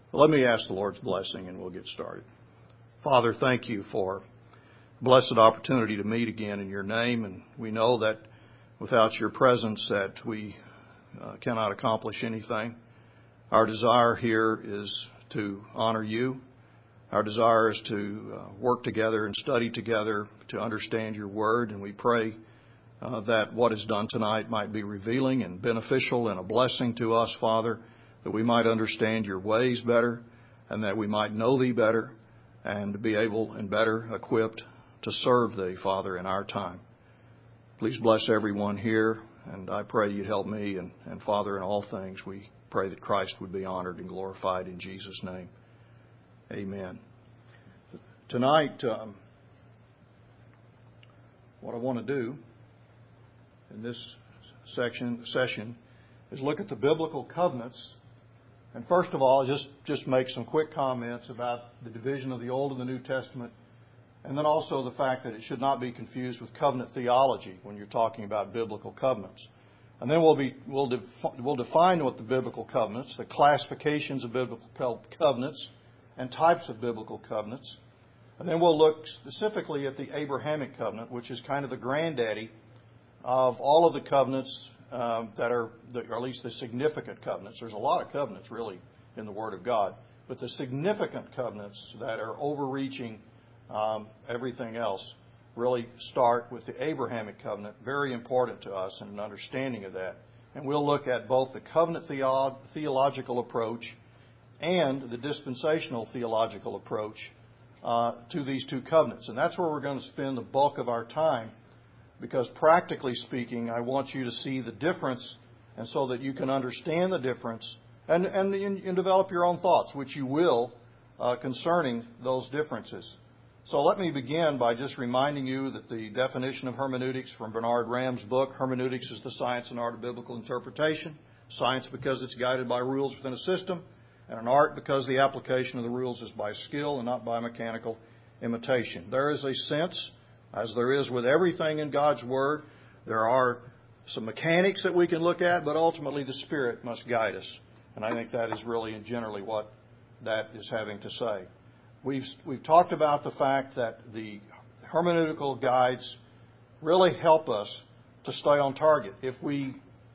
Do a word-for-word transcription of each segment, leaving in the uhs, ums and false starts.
Let me ask the Lord's blessing and we'll get started. Father, thank you for the blessed opportunity to meet again in your name. And we know that without your presence that we uh, cannot accomplish anything. Our desire here is to honor you. Our desire is to uh, work together and study together to understand your word. And we pray uh, that what is done tonight might be revealing and beneficial and a blessing to us, Father, that we might understand your ways better and that we might know thee better and be able and better equipped to serve thee, Father, in our time. Please bless everyone here, and I pray you'd help me. And, and Father, in all things, we pray that Christ would be honored and glorified in Jesus' name. Amen. Tonight, um, what I want to do in this section session is look at the biblical covenants. And first of all, just, just make some quick comments about the division of the Old and the New Testament, and then also the fact that it should not be confused with covenant theology when you're talking about biblical covenants. And then we'll be we'll def, we'll define what the biblical covenants, the classifications of biblical covenants, and types of biblical covenants. And then we'll look specifically at the Abrahamic covenant, which is kind of the granddaddy of all of the covenants um, that are, or at least the significant covenants. There's a lot of covenants, really, in the Word of God. But the significant covenants that are overreaching um, everything else really start with the Abrahamic covenant, very important to us in an understanding of that. And we'll look at both the covenant theo- theological approach and the dispensational theological approach uh, to these two covenants. And that's where we're going to spend the bulk of our time, because practically speaking, I want you to see the difference, and so that you can understand the difference and, and, and develop your own thoughts, which you will, uh, concerning those differences. So let me begin by just reminding you that the definition of hermeneutics from Bernard Ram's book, Hermeneutics is the Science and Art of Biblical Interpretation. Science because it's guided by rules within a system, and an art because the application of the rules is by skill and not by mechanical imitation. There is a sense, as there is with everything in God's Word, there are some mechanics that we can look at, but ultimately the Spirit must guide us. And I think that is really and generally what that is having to say. We've, we've talked about the fact that the hermeneutical guides really help us to stay on target. If we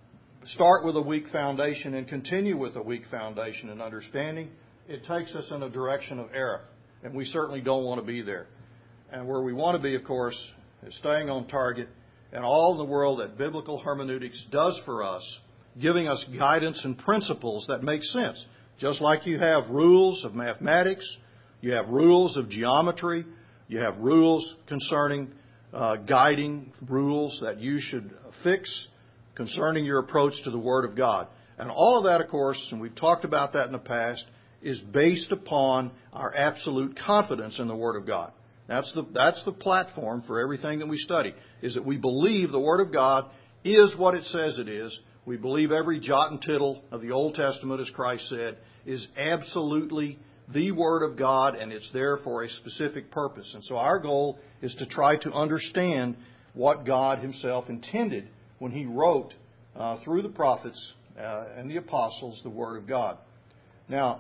start with a weak foundation and continue with a weak foundation in understanding, it takes us in a direction of error. And we certainly don't want to be there. And where we want to be, of course, is staying on target and all in the world that biblical hermeneutics does for us, giving us guidance and principles that make sense. Just like you have rules of mathematics, you have rules of geometry, you have rules concerning uh, guiding rules that you should fix concerning your approach to the Word of God. And all of that, of course, and we've talked about that in the past, is based upon our absolute confidence in the Word of God. That's the, that's the platform for everything that we study, is that we believe the Word of God is what it says it is. We believe every jot and tittle of the Old Testament, as Christ said, is absolutely the Word of God, and it's there for a specific purpose. And so our goal is to try to understand what God Himself intended when He wrote uh, through the prophets uh, and the apostles the Word of God. Now,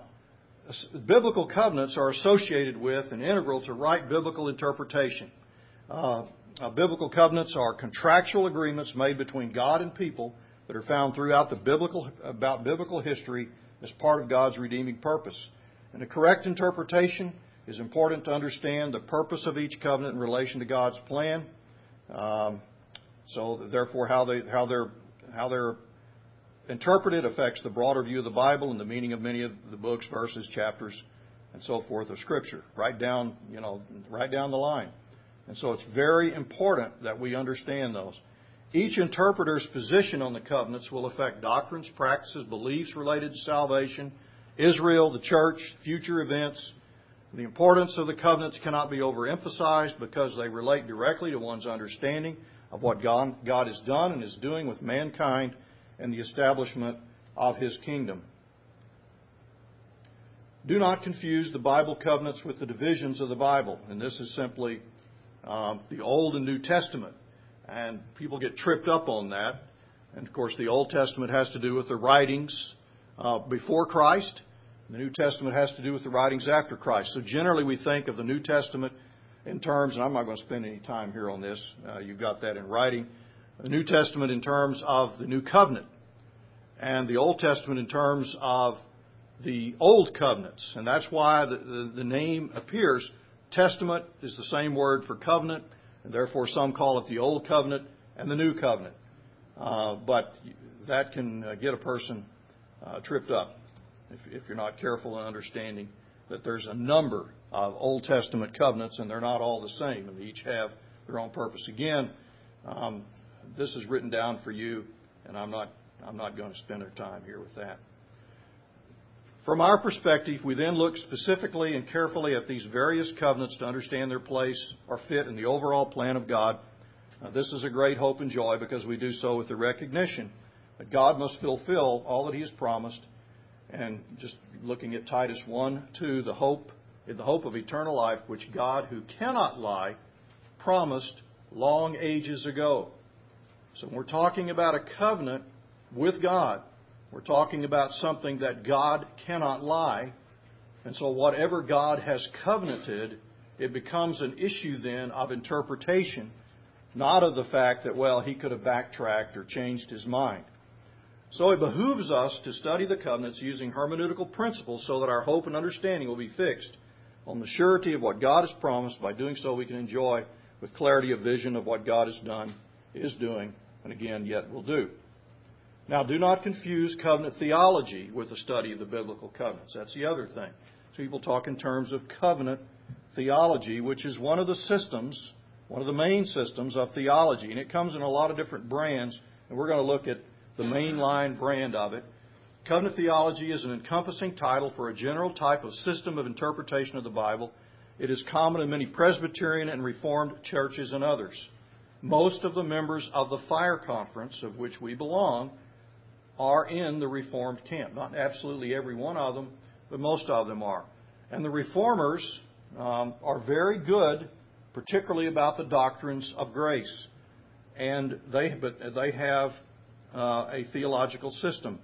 biblical covenants are associated with and integral to right biblical interpretation. Uh, uh, biblical covenants are contractual agreements made between God and people that are found throughout the biblical about biblical history as part of God's redeeming purpose. And a correct interpretation is important to understand the purpose of each covenant in relation to God's plan. Um, so, therefore, how they how they're how they're interpreted affects the broader view of the Bible and the meaning of many of the books, verses, chapters, and so forth of Scripture, right down, you know, right down the line. And so it's very important that we understand those. Each interpreter's position on the covenants will affect doctrines, practices, beliefs related to salvation, Israel, the church, future events. The importance of the covenants cannot be overemphasized because they relate directly to one's understanding of what God, God has done and is doing with mankind and the establishment of His kingdom. Do not confuse the Bible covenants with the divisions of the Bible. And this is simply um, the Old and New Testament. And people get tripped up on that. And, of course, the Old Testament has to do with the writings uh, before Christ. The New Testament has to do with the writings after Christ. So generally we think of the New Testament in terms, and I'm not going to spend any time here on this, uh, you've got that in writing, the New Testament in terms of the New Covenant, and the Old Testament in terms of the Old Covenants. And that's why the, the, the name appears. Testament is the same word for covenant, and therefore some call it the Old Covenant and the New Covenant. Uh, but that can uh, get a person uh, tripped up if, if you're not careful in understanding that there's a number of Old Testament covenants, and they're not all the same, and they each have their own purpose. Again, um, this is written down for you, and I'm not I'm not going to spend our time here with that. From our perspective, we then look specifically and carefully at these various covenants to understand their place or fit in the overall plan of God. Now, this is a great hope and joy because we do so with the recognition that God must fulfill all that He has promised. And just looking at Titus one, two, the hope, in the hope of eternal life, which God, who cannot lie, promised long ages ago. So when we're talking about a covenant with God, we're talking about something that God cannot lie. And so whatever God has covenanted, it becomes an issue then of interpretation, not of the fact that, well, He could have backtracked or changed His mind. So it behooves us to study the covenants using hermeneutical principles so that our hope and understanding will be fixed on the surety of what God has promised. By doing so, we can enjoy with clarity a vision of what God has done, is doing, and again, yet will do. Now, do not confuse covenant theology with the study of the biblical covenants. That's the other thing. So people talk in terms of covenant theology, which is one of the systems, one of the main systems of theology. And it comes in a lot of different brands, and we're going to look at the mainline brand of it. Covenant theology is an encompassing title for a general type of system of interpretation of the Bible. It is common in many Presbyterian and Reformed churches and others. Most of the members of the Fire Conference, of which we belong, are in the Reformed camp. Not absolutely every one of them, but most of them are. And the Reformers um, are very good, particularly about the doctrines of grace. And they, but they have uh, a theological system.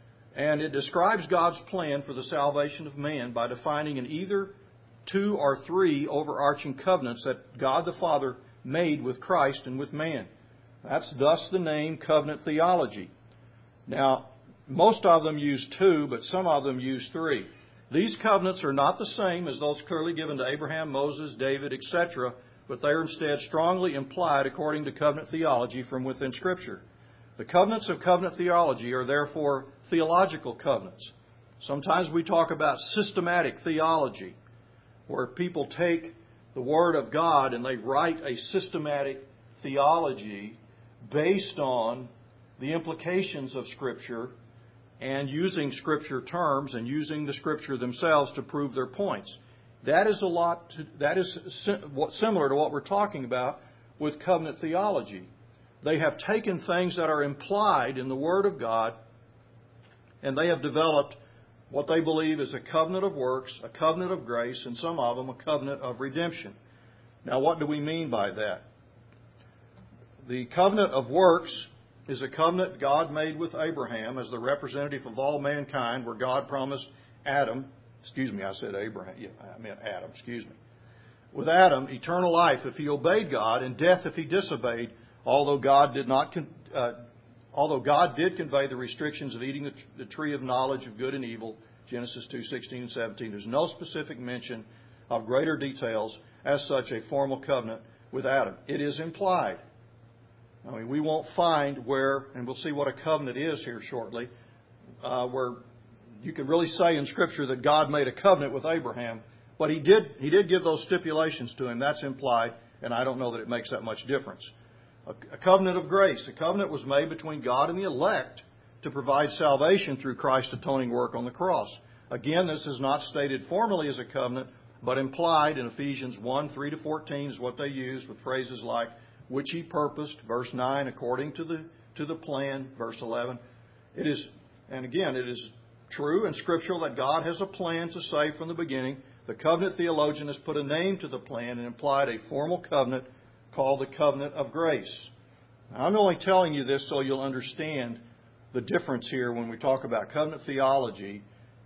And it describes God's plan for the salvation of man by defining in either two or three overarching covenants that God the Father made with Christ and with man. That's thus the name covenant theology. Now, most of them use two, but some of them use three. These covenants are not the same as those clearly given to Abraham, Moses, David, et cetera, but they are instead strongly implied according to covenant theology from within Scripture. The covenants of covenant theology are therefore theological covenants. Sometimes we talk about systematic theology, where people take the Word of God and they write a systematic theology based on the implications of Scripture and using Scripture terms and using the Scripture themselves to prove their points. That is a lot. To, that is similar to what we're talking about with covenant theology. They have taken things that are implied in the Word of God, and they have developed what they believe is a covenant of works, a covenant of grace, and some of them a covenant of redemption. Now, what do we mean by that? The covenant of works is a covenant God made with Abraham as the representative of all mankind, where God promised Adam, excuse me, I said Abraham, yeah, I meant Adam, excuse me. With Adam, eternal life if he obeyed God, and death if he disobeyed, although God did not, uh, although God did convey the restrictions of eating the, the tree of knowledge of good and evil, Genesis two sixteen and seventeen. There's no specific mention of greater details as such a formal covenant with Adam. It is implied. I mean, we won't find where, and we'll see what a covenant is here shortly, uh, where you can really say in Scripture that God made a covenant with Abraham, but He did He did give those stipulations to him. That's implied, and I don't know that it makes that much difference. A, a covenant of grace. A covenant was made between God and the elect to provide salvation through Christ's atoning work on the cross. Again, this is not stated formally as a covenant, but implied in Ephesians one, three to fourteen is what they use with phrases like, which He purposed, verse nine, according to the to the plan, verse eleven. It is, and again, it is true and scriptural that God has a plan to save from the beginning. The covenant theologian has put a name to the plan and implied a formal covenant called the covenant of grace. Now, I'm only telling you this so you'll understand the difference here when we talk about covenant theology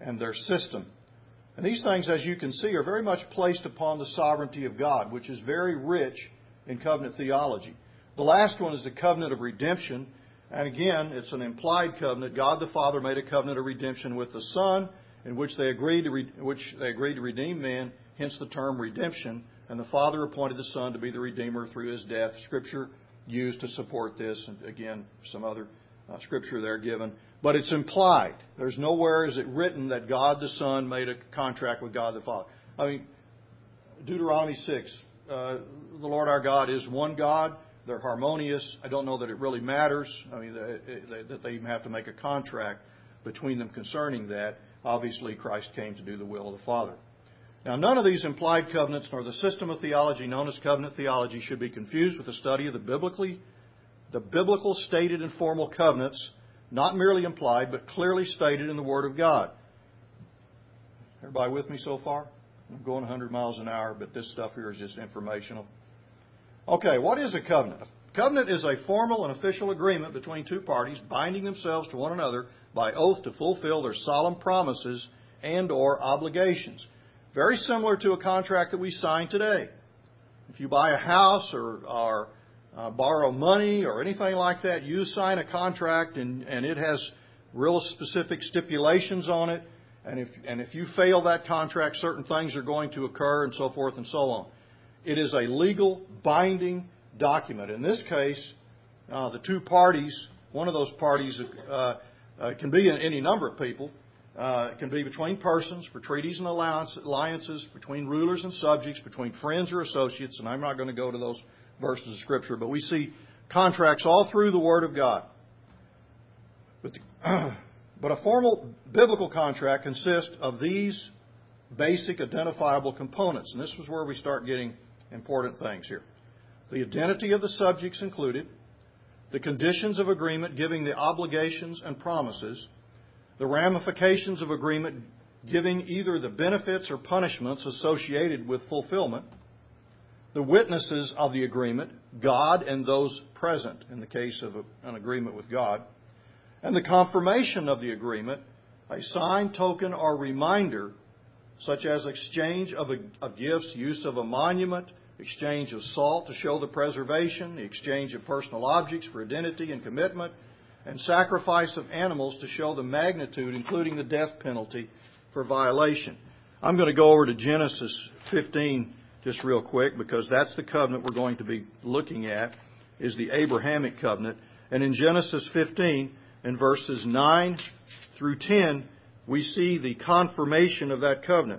and their system. And these things, as you can see, are very much placed upon the sovereignty of God, which is very rich in covenant theology. The last one is the covenant of redemption. And again, it's an implied covenant. God the Father made a covenant of redemption with the Son, in which they agreed to re- which they agreed to redeem man, hence the term redemption. And the Father appointed the Son to be the Redeemer through His death. Scripture used to support this, and again, some other uh, Scripture there given. But it's implied. There's nowhere is it written that God the Son made a contract with God the Father. I mean, Deuteronomy six, uh, the Lord our God is one God. They're harmonious. I don't know that it really matters. I mean, that they even have to make a contract between them concerning that. Obviously, Christ came to do the will of the Father. Now, none of these implied covenants nor the system of theology known as covenant theology should be confused with the study of the biblically, the biblical stated and formal covenants, not merely implied, but clearly stated in the Word of God. Everybody with me so far? I'm going one hundred miles an hour, but this stuff here is just informational. Okay, what is a covenant? A covenant is a formal and official agreement between two parties binding themselves to one another by oath to fulfill their solemn promises and or obligations. Very similar to a contract that we sign today. If you buy a house or, or uh, borrow money or anything like that, you sign a contract and, and it has real specific stipulations on it. And if, and if you fail that contract, certain things are going to occur and so forth and so on. It is a legal, binding document. In this case, uh, the two parties, one of those parties uh, uh, can be any number of people. Uh, it can be between persons, for treaties and alliances, between rulers and subjects, between friends or associates. And I'm not going to go to those verses of Scripture, but we see contracts all through the Word of God. But, the, uh, but a formal biblical contract consists of these basic identifiable components. And this was where we start getting important things here. The identity of the subjects included, the conditions of agreement giving the obligations and promises, the ramifications of agreement giving either the benefits or punishments associated with fulfillment, the witnesses of the agreement, God and those present in the case of a, an agreement with God, and the confirmation of the agreement, a sign, token, or reminder, such as exchange of, a, of gifts, use of a monument, exchange of salt to show the preservation, the exchange of personal objects for identity and commitment, and sacrifice of animals to show the magnitude, including the death penalty for violation. I'm going to go over to Genesis fifteen just real quick, because that's the covenant we're going to be looking at, is the Abrahamic covenant. And in Genesis fifteen, in verses nine through ten, we see the confirmation of that covenant.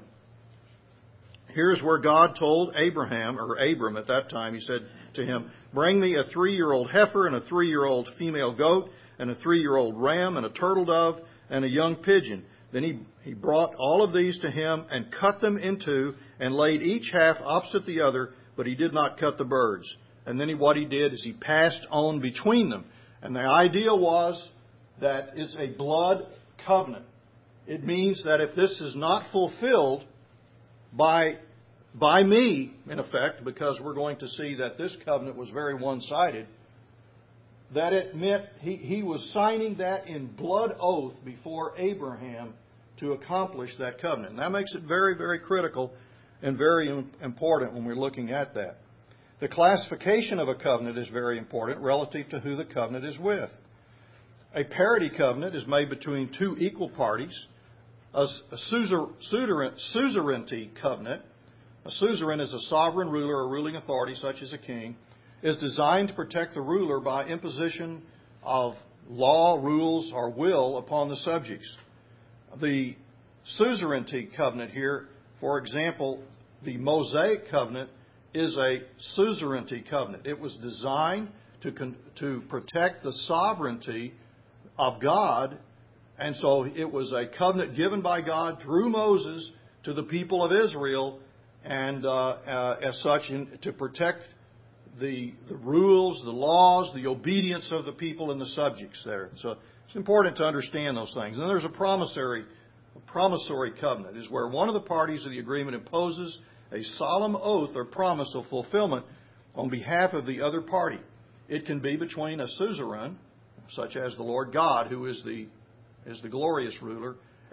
Here's where God told Abraham, or Abram at that time, He said to him, "Bring me a three-year-old heifer and a three-year-old female goat and a three-year-old ram and a turtle dove and a young pigeon." Then he, he brought all of these to him and cut them in two and laid each half opposite the other, but he did not cut the birds. And then he, what he did is he passed on between them. And the idea was that it's a blood covenant. It means that if this is not fulfilled by, by me, in effect, because we're going to see that this covenant was very one-sided, that it meant he, he was signing that in blood oath before Abraham to accomplish that covenant. And that makes it very, very critical and very important when we're looking at that. The classification of a covenant is very important relative to who the covenant is with. A parity covenant is made between two equal parties. A, a suzerain, suzerainty covenant, a suzerain is a sovereign ruler or ruling authority such as a king, is designed to protect the ruler by imposition of law, rules, or will upon the subjects. The suzerainty covenant here, for example, the Mosaic covenant is a suzerainty covenant. It was designed to, to protect the sovereignty of God, and so it was a covenant given by God through Moses to the people of Israel, and uh, uh, as such, in, to protect the, the rules, the laws, the obedience of the people and the subjects there. So it's important to understand those things. And there's a promissory, a promissory covenant, is where one of the parties of the agreement imposes a solemn oath or promise of fulfillment on behalf of the other party. It can be between a suzerain, such as the Lord God, who is the is the glorious ruler,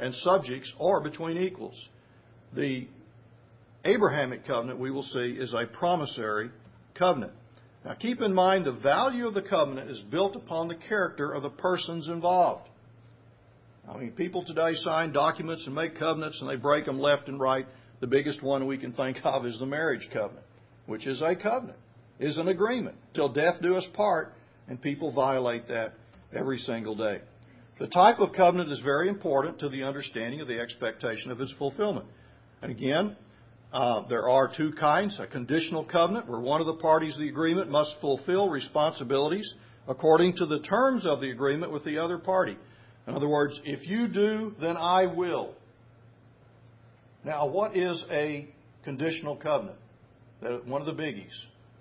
and subjects or between equals. The Abrahamic covenant, we will see, is a promissory covenant. Now keep in mind the value of the covenant is built upon the character of the persons involved. I mean, people today sign documents and make covenants and they break them left and right. The biggest one we can think of is the marriage covenant, which is a covenant, is an agreement. Till death do us part, and people violate that every single day. The type of covenant is very important to the understanding of the expectation of its fulfillment. And again, uh, there are two kinds. A conditional covenant, where one of the parties of the agreement must fulfill responsibilities according to the terms of the agreement with the other party. In other words, if you do, then I will. Now, what is a conditional covenant? One of the biggies.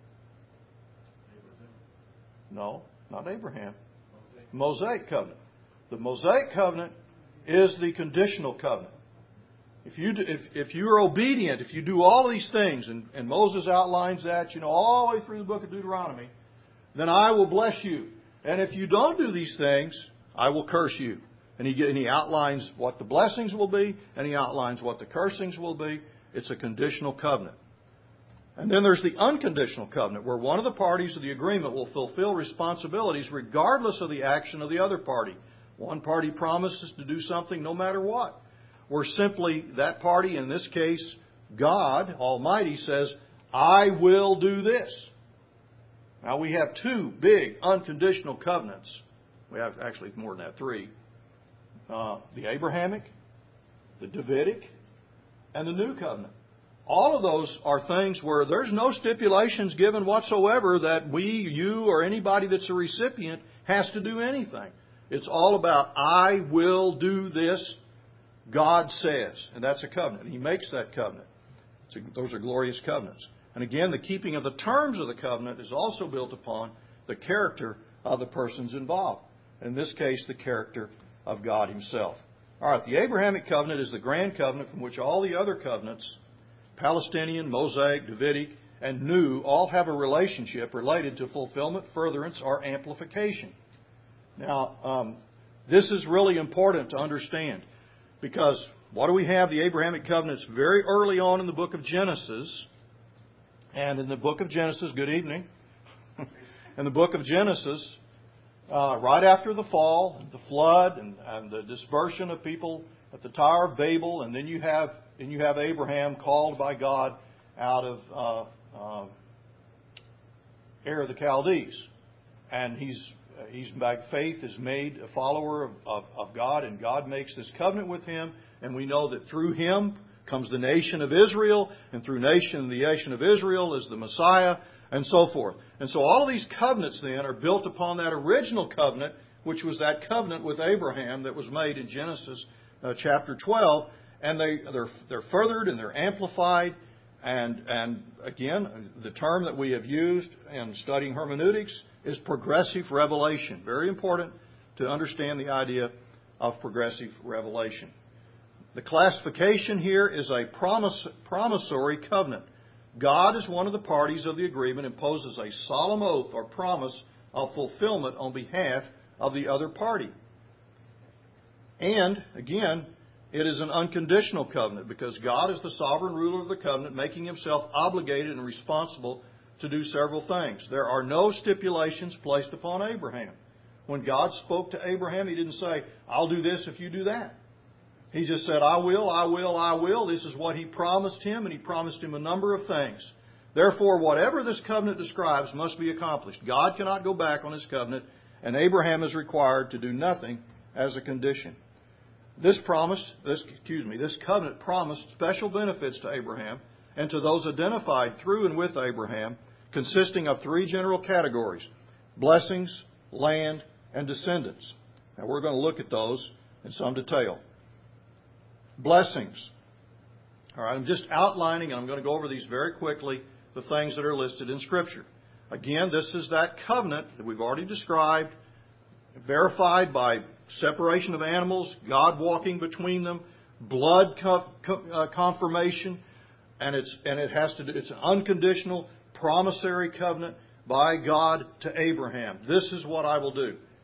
No, not Abraham. Mosaic covenant. The Mosaic covenant is the conditional covenant. If you do, if if you are obedient, if you do all of these things, and, and Moses outlines that, you know, all the way through the book of Deuteronomy, then I will bless you. And if you don't do these things, I will curse you. And he and he outlines what the blessings will be, and he outlines what the cursings will be. It's a conditional covenant. And then there's the unconditional covenant, where one of the parties of the agreement will fulfill responsibilities regardless of the action of the other party. One party promises to do something no matter what. Where simply that party, in this case, God Almighty, says, I will do this. Now we have two big unconditional covenants. We have actually more than that, three. Uh, the Abrahamic, the Davidic, and the New Covenant. All of those are things where there's no stipulations given whatsoever that we, you, or anybody that's a recipient has to do anything. It's all about, I will do this, God says. And that's a covenant. He makes that covenant. It's a, those are glorious covenants. And again, the keeping of the terms of the covenant is also built upon the character of the persons involved. In this case, the character of God Himself. All right, the Abrahamic covenant is the grand covenant from which all the other covenants, Palestinian, Mosaic, Davidic, and New, all have a relationship related to fulfillment, furtherance, or amplification. Now, um, this is really important to understand, because what do we have? The Abrahamic covenants very early on in the book of Genesis. And in the book of Genesis, good evening. In the book of Genesis, uh, right after the fall, the flood, and, and the dispersion of people at the Tower of Babel, and then you have and you have Abraham called by God out of uh, uh, Ur of the Chaldees, and he's he's by faith is made a follower of, of, of God, and God makes this covenant with him, and we know that through him comes the nation of Israel, and through nation the nation of Israel is the Messiah, and so forth. And so all of these covenants then are built upon that original covenant, which was that covenant with Abraham that was made in Genesis uh, chapter twelve, and they they're they're furthered and they're amplified, and and again the term that we have used in studying hermeneutics is progressive revelation. Very important to understand the idea of progressive revelation. The classification here is a promise, promissory covenant. God, as one of the parties of the agreement, imposes a solemn oath or promise of fulfillment on behalf of the other party. And, again, it is an unconditional covenant because God is the sovereign ruler of the covenant, making Himself obligated and responsible to do several things. There are no stipulations placed upon Abraham. When God spoke to Abraham, He didn't say, I'll do this if you do that. He just said, I will, I will, I will. This is what He promised him, and He promised him a number of things. Therefore, whatever this covenant describes must be accomplished. God cannot go back on His covenant, and Abraham is required to do nothing as a condition. This promise, this, excuse me, this covenant promised special benefits to Abraham and to those identified through and with Abraham, consisting of three general categories: blessings, land, and descendants. Now, we're going to look at those in some detail. Blessings. All right, I'm just outlining, and I'm going to go over these very quickly, the things that are listed in Scripture. Again, this is that covenant that we've already described, verified by separation of animals, God walking between them, blood co- co- uh, confirmation, and it's and it has to do, it's an unconditional promissory covenant by God to Abraham. This is what I will do.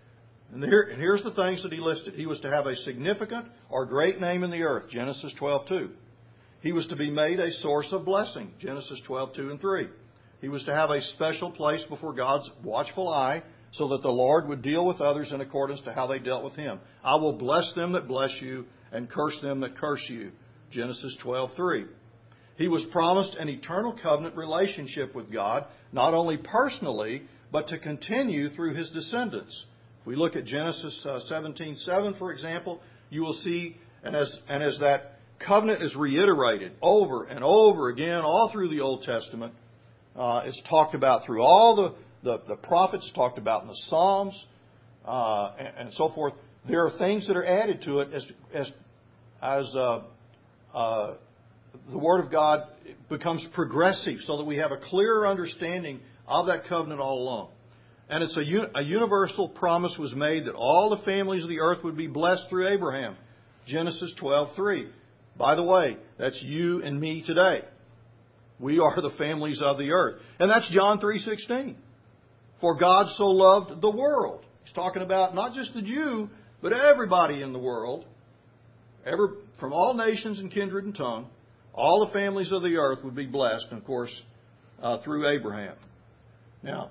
And, here, and here's the things that he listed. He was to have a significant or great name in the earth, Genesis twelve two. He was to be made a source of blessing, Genesis twelve two and three. He was to have a special place before God's watchful eye, so that the Lord would deal with others in accordance to how they dealt with Him. I will bless them that bless you, and curse them that curse you, Genesis twelve three. He was promised an eternal covenant relationship with God, not only personally, but to continue through His descendants. If we look at Genesis seventeen seven, for example, you will see, and as, and as that covenant is reiterated over and over again all through the Old Testament, uh, it's talked about through all the, the, the prophets, talked about in the Psalms, uh, and, and so forth. There are things that are added to it as, as, as uh, uh, the Word of God becomes progressive, so that we have a clearer understanding of that covenant all along. And it's a, a universal promise was made that all the families of the earth would be blessed through Abraham. Genesis twelve three. By the way, that's you and me today. We are the families of the earth. And that's John three sixteen. For God so loved the world. He's talking about not just the Jew, but everybody in the world. Ever, from all nations and kindred and tongue. All the families of the earth would be blessed, and of course, uh, through Abraham. Now,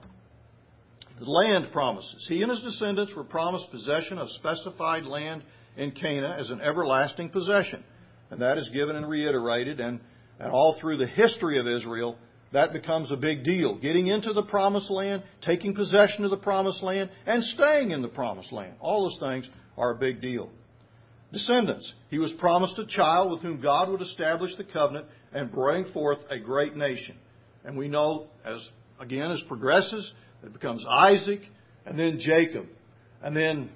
the land promises. He and his descendants were promised possession of specified land in Canaan as an everlasting possession. And that is given and reiterated. And, and all through the history of Israel, that becomes a big deal. Getting into the promised land, taking possession of the promised land, and staying in the promised land. All those things are a big deal. Descendants. He was promised a child with whom God would establish the covenant and bring forth a great nation. And we know, as again, as progresses, it becomes Isaac, and then Jacob. And then,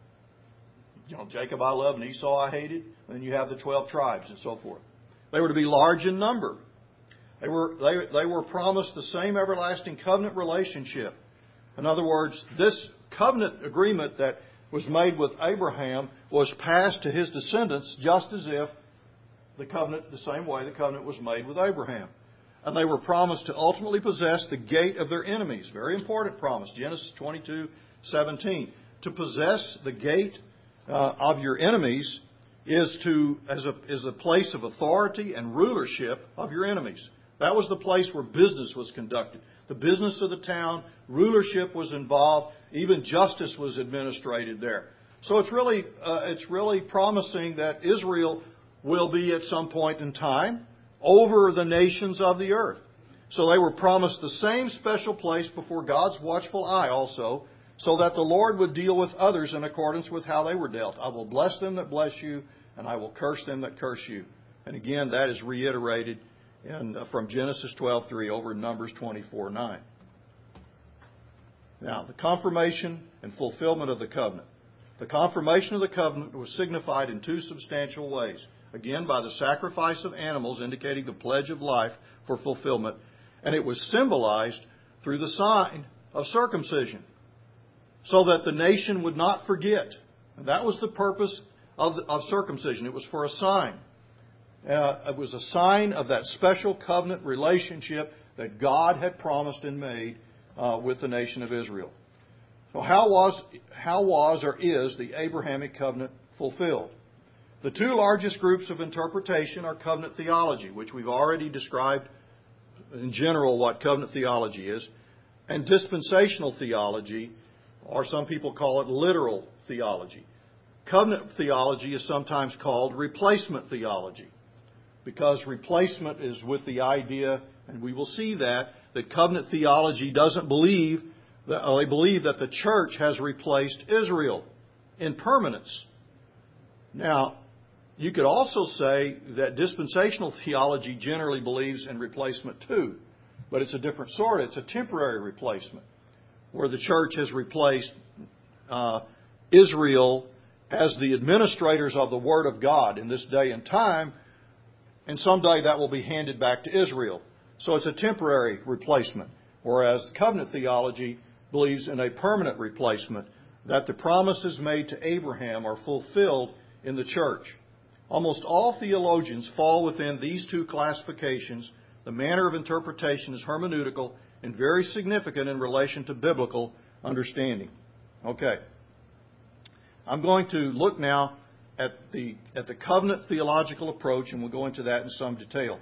you know, Jacob I love and Esau I hated. And then you have the twelve tribes and so forth. They were to be large in number. They were, they, they were promised the same everlasting covenant relationship. In other words, this covenant agreement that was made with Abraham was passed to his descendants just as if the covenant, the same way the covenant was made with Abraham. And they were promised to ultimately possess the gate of their enemies. Very important promise. Genesis twenty-two seventeen. To possess the gate uh, of your enemies is to as a is a place of authority and rulership of your enemies. That was the place where business was conducted. The business of the town, rulership was involved, even justice was administrated there. So it's really uh, it's really promising that Israel will be at some point in time over the nations of the earth. So they were promised the same special place before God's watchful eye also, so that the Lord would deal with others in accordance with how they were dealt. I will bless them that bless you, and I will curse them that curse you. And again, that is reiterated in, uh, from Genesis twelve three over in Numbers twenty-four nine. Now, the confirmation and fulfillment of the covenant. The confirmation of the covenant was signified in two substantial ways. Again, by the sacrifice of animals indicating the pledge of life for fulfillment. And it was symbolized through the sign of circumcision, so that the nation would not forget. And that was the purpose of, the, of circumcision. It was for a sign. Uh, it was a sign of that special covenant relationship that God had promised and made uh, with the nation of Israel. So how was, how was or is the Abrahamic covenant fulfilled? The two largest groups of interpretation are covenant theology, which we've already described in general what covenant theology is, and dispensational theology, or some people call it literal theology. Covenant theology is sometimes called replacement theology, because replacement is with the idea, and we will see that, that covenant theology doesn't believe, that, or they believe that the church has replaced Israel in permanence. Now, you could also say that dispensational theology generally believes in replacement too, but it's a different sort. It's a temporary replacement, where the church has replaced uh, Israel as the administrators of the Word of God in this day and time, and someday that will be handed back to Israel. So it's a temporary replacement, whereas covenant theology believes in a permanent replacement, that the promises made to Abraham are fulfilled in the church. Almost all theologians fall within these two classifications. The manner of interpretation is hermeneutical and very significant in relation to biblical understanding. Okay. I'm going to look now at the at the covenant theological approach, and we'll go into that in some detail.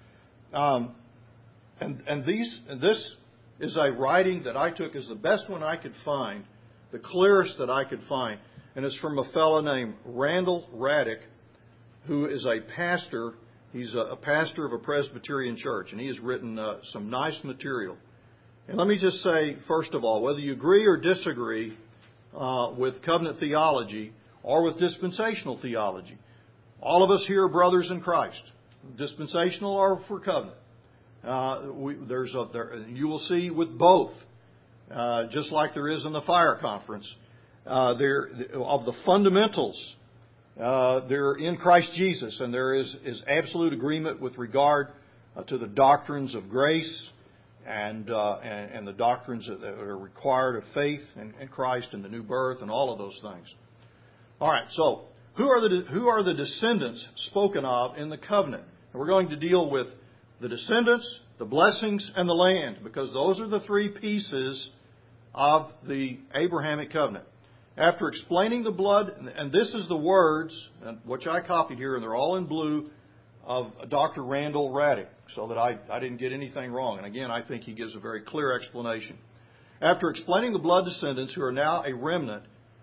Um, and and these and this is a writing that I took as the best one I could find, the clearest that I could find, and it's from a fellow named Randall Raddick, who is a pastor. He's a, a pastor of a Presbyterian church, and he has written uh, some nice material. And let me just say, first of all, whether you agree or disagree uh, with covenant theology or with dispensational theology, all of us here are brothers in Christ, dispensational or for covenant. Uh, we, there's a, there, you will see with both, uh, just like there is in the fire conference, uh, there of the fundamentals. Uh, they're in Christ Jesus, and there is, is absolute agreement with regard uh, to the doctrines of grace and, uh, and and the doctrines that are required of faith in, in Christ and the new birth and all of those things. All right, so who are the who are the descendants spoken of in the covenant? And we're going to deal with the descendants, the blessings, and the land, because those are the three pieces of the Abrahamic covenant. After explaining the blood, and this is the words, which I copied here, and they're all in blue, of Doctor Randall Raddick, so that I, I didn't get anything wrong. And again, I think he gives a very clear explanation. After explaining the blood descendants who are now a remnant,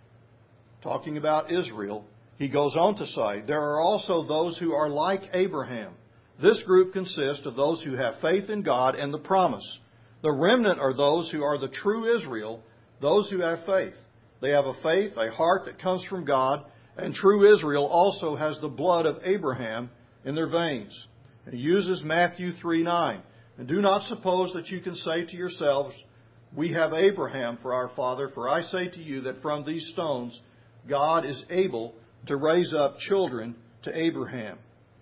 talking about Israel, he goes on to say, there are also those who are like Abraham. This group consists of those who have faith in God and the promise. The remnant are those who are the true Israel, those who have faith. They have a faith, a heart that comes from God, and true Israel also has the blood of Abraham in their veins. And he uses Matthew three nine. And do not suppose that you can say to yourselves, we have Abraham for our father, for I say to you that from these stones God is able to raise up children to Abraham.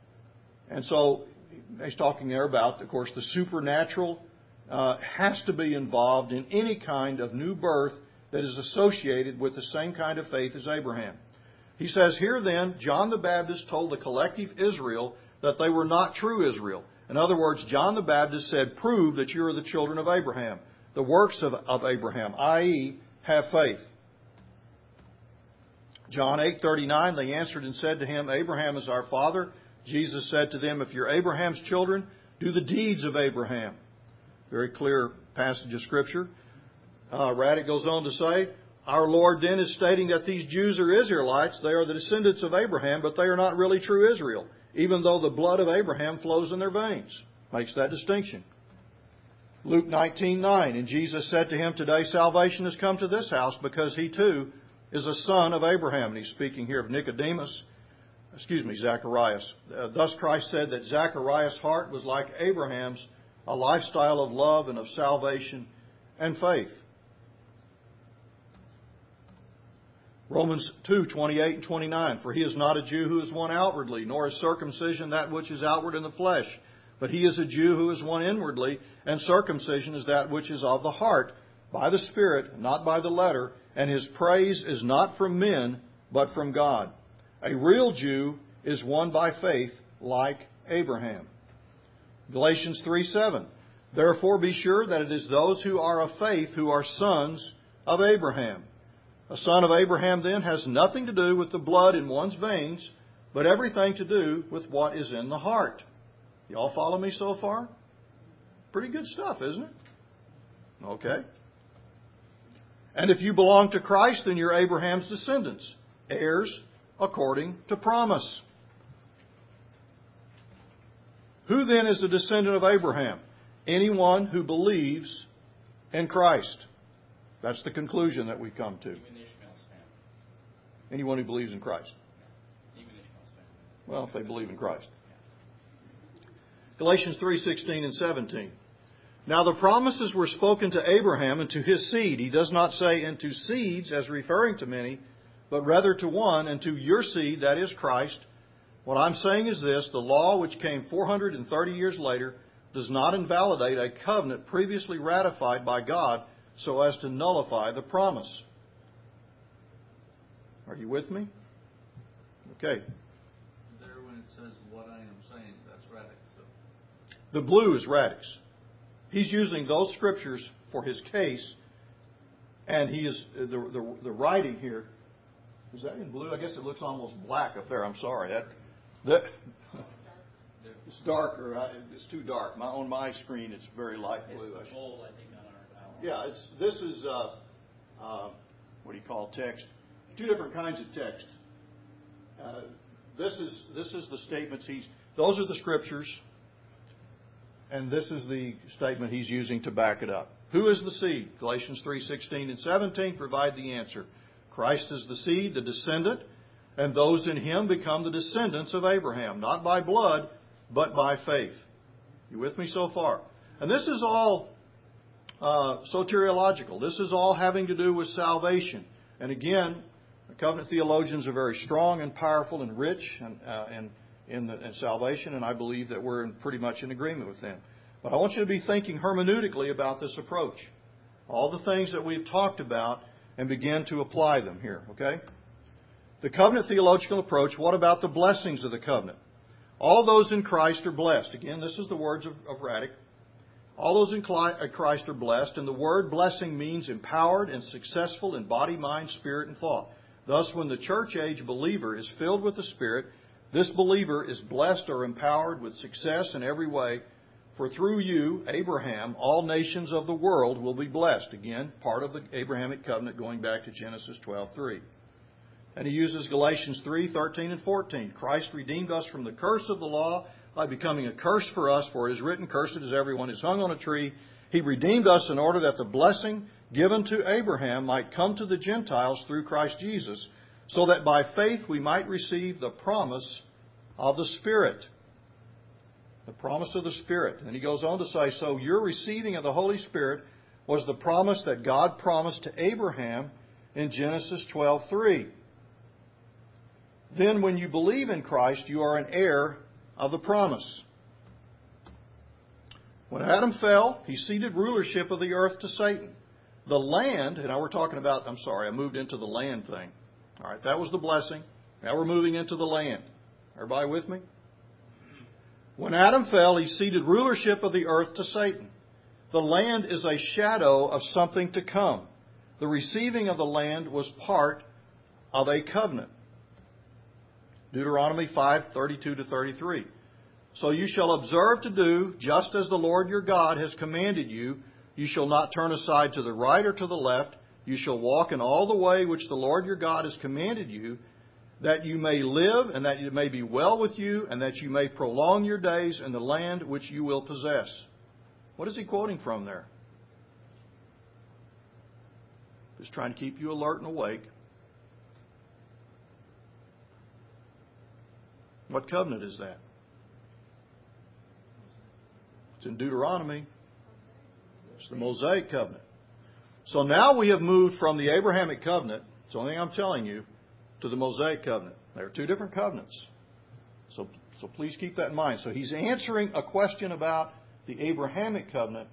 And so he's talking there about, of course, the supernatural uh, has to be involved in any kind of new birth that is associated with the same kind of faith as Abraham. He says, here then, John the Baptist told the collective Israel that they were not true Israel. In other words, John the Baptist said, prove that you are the children of Abraham, the works of, of Abraham, that is, have faith. John eight thirty-nine, they answered and said to him, Abraham is our father. Jesus said to them, if you're Abraham's children, do the deeds of Abraham. Very clear passage of Scripture. Uh, Raddick goes on to say, our Lord then is stating that these Jews are Israelites. They are the descendants of Abraham, but they are not really true Israel, even though the blood of Abraham flows in their veins. Makes that distinction. Luke nineteen nine, and Jesus said to him, today salvation has come to this house because he too is a son of Abraham. And he's speaking here of Nicodemus, excuse me, Zacharias. Uh, thus Christ said that Zacharias' heart was like Abraham's, a lifestyle of love and of salvation and faith. Romans two twenty-eight and twenty-nine, for he is not a Jew who is one outwardly, nor is circumcision that which is outward in the flesh. But he is a Jew who is one inwardly, and circumcision is that which is of the heart, by the Spirit, not by the letter, and his praise is not from men, but from God. A real Jew is one by faith, like Abraham. Galatians three seven, therefore be sure that it is those who are of faith who are sons of Abraham. A son of Abraham, then, has nothing to do with the blood in one's veins, but everything to do with what is in the heart. You all follow me so far? Pretty good stuff, isn't it? Okay. And if you belong to Christ, then you're Abraham's descendants, heirs according to promise. Who then is the descendant of Abraham? Anyone who believes in Christ. That's the conclusion that we come to. Even Ishmael's family. Anyone who believes in Christ. Yeah. Even Ishmael's family. Well, if they believe in Christ. Galatians three sixteen and seventeen. Now the promises were spoken to Abraham and to his seed. He does not say, and to seeds, as referring to many, but rather to one, and to your seed, that is Christ. What I'm saying is this, the law which came four hundred thirty years later does not invalidate a covenant previously ratified by God so as to nullify the promise. Are you with me? Okay. There when it says what I am saying, that's Raddick. So. The blue is Raddick's. He's using those scriptures for his case, and he is the, the, the writing here Is that in blue? I guess it looks almost black up there. I'm sorry. That, that it's darker. I, it's too dark. My, on my screen, it's very light blue. It's bold, I think, on our outline. Yeah, it's this is uh, uh, what do you call text? Two different kinds of text. Uh, this is this is the statements he's. Those are the scriptures, and this is the statement he's using to back it up. Who is the seed? Galatians three sixteen and seventeen provide the answer. Christ is the seed, the descendant, and those in Him become the descendants of Abraham, not by blood, but by faith. You with me so far? And this is all uh, soteriological. This is all having to do with salvation. And again, the covenant theologians are very strong and powerful and rich and, uh, in, in, the, in salvation, and I believe that we're in pretty much in agreement with them. But I want you to be thinking hermeneutically about this approach. All the things that we've talked about, and begin to apply them here, okay? The covenant theological approach, what about the blessings of the covenant? All those in Christ are blessed. Again, this is the words of, of Raddick. All those in Christ are blessed, and the word blessing means empowered and successful in body, mind, spirit, and thought. Thus, when the church age believer is filled with the Spirit, this believer is blessed or empowered with success in every way. For through you, Abraham, all nations of the world will be blessed. Again, part of the Abrahamic covenant going back to Genesis twelve three. And he uses Galatians three thirteen and fourteen. Christ redeemed us from the curse of the law by becoming a curse for us, for it is written, cursed is everyone who is hung on a tree. He redeemed us in order that the blessing given to Abraham might come to the Gentiles through Christ Jesus, so that by faith we might receive the promise of the Spirit. The promise of the Spirit. And he goes on to say, so your receiving of the Holy Spirit was the promise that God promised to Abraham in Genesis twelve three. Then when you believe in Christ, you are an heir of the promise. When Adam fell, he ceded rulership of the earth to Satan. The land, and now we're talking about, I'm sorry, I moved into the land thing. All right, that was the blessing. Now we're moving into the land. Everybody with me? When Adam fell, he ceded rulership of the earth to Satan. The land is a shadow of something to come. The receiving of the land was part of a covenant. Deuteronomy five thirty-two to thirty-three. So you shall observe to do just as the Lord your God has commanded you. You shall not turn aside to the right or to the left. You shall walk in all the way which the Lord your God has commanded you, that you may live and that it may be well with you, and that you may prolong your days in the land which you will possess. What is he quoting from there? Just trying to keep you alert and awake. What covenant is that? It's in Deuteronomy. It's the Mosaic covenant. So now we have moved from the Abrahamic covenant, it's the only thing I'm telling you, to the Mosaic covenant. There are two different covenants. So, so please keep that in mind. So he's answering a question about the Abrahamic covenant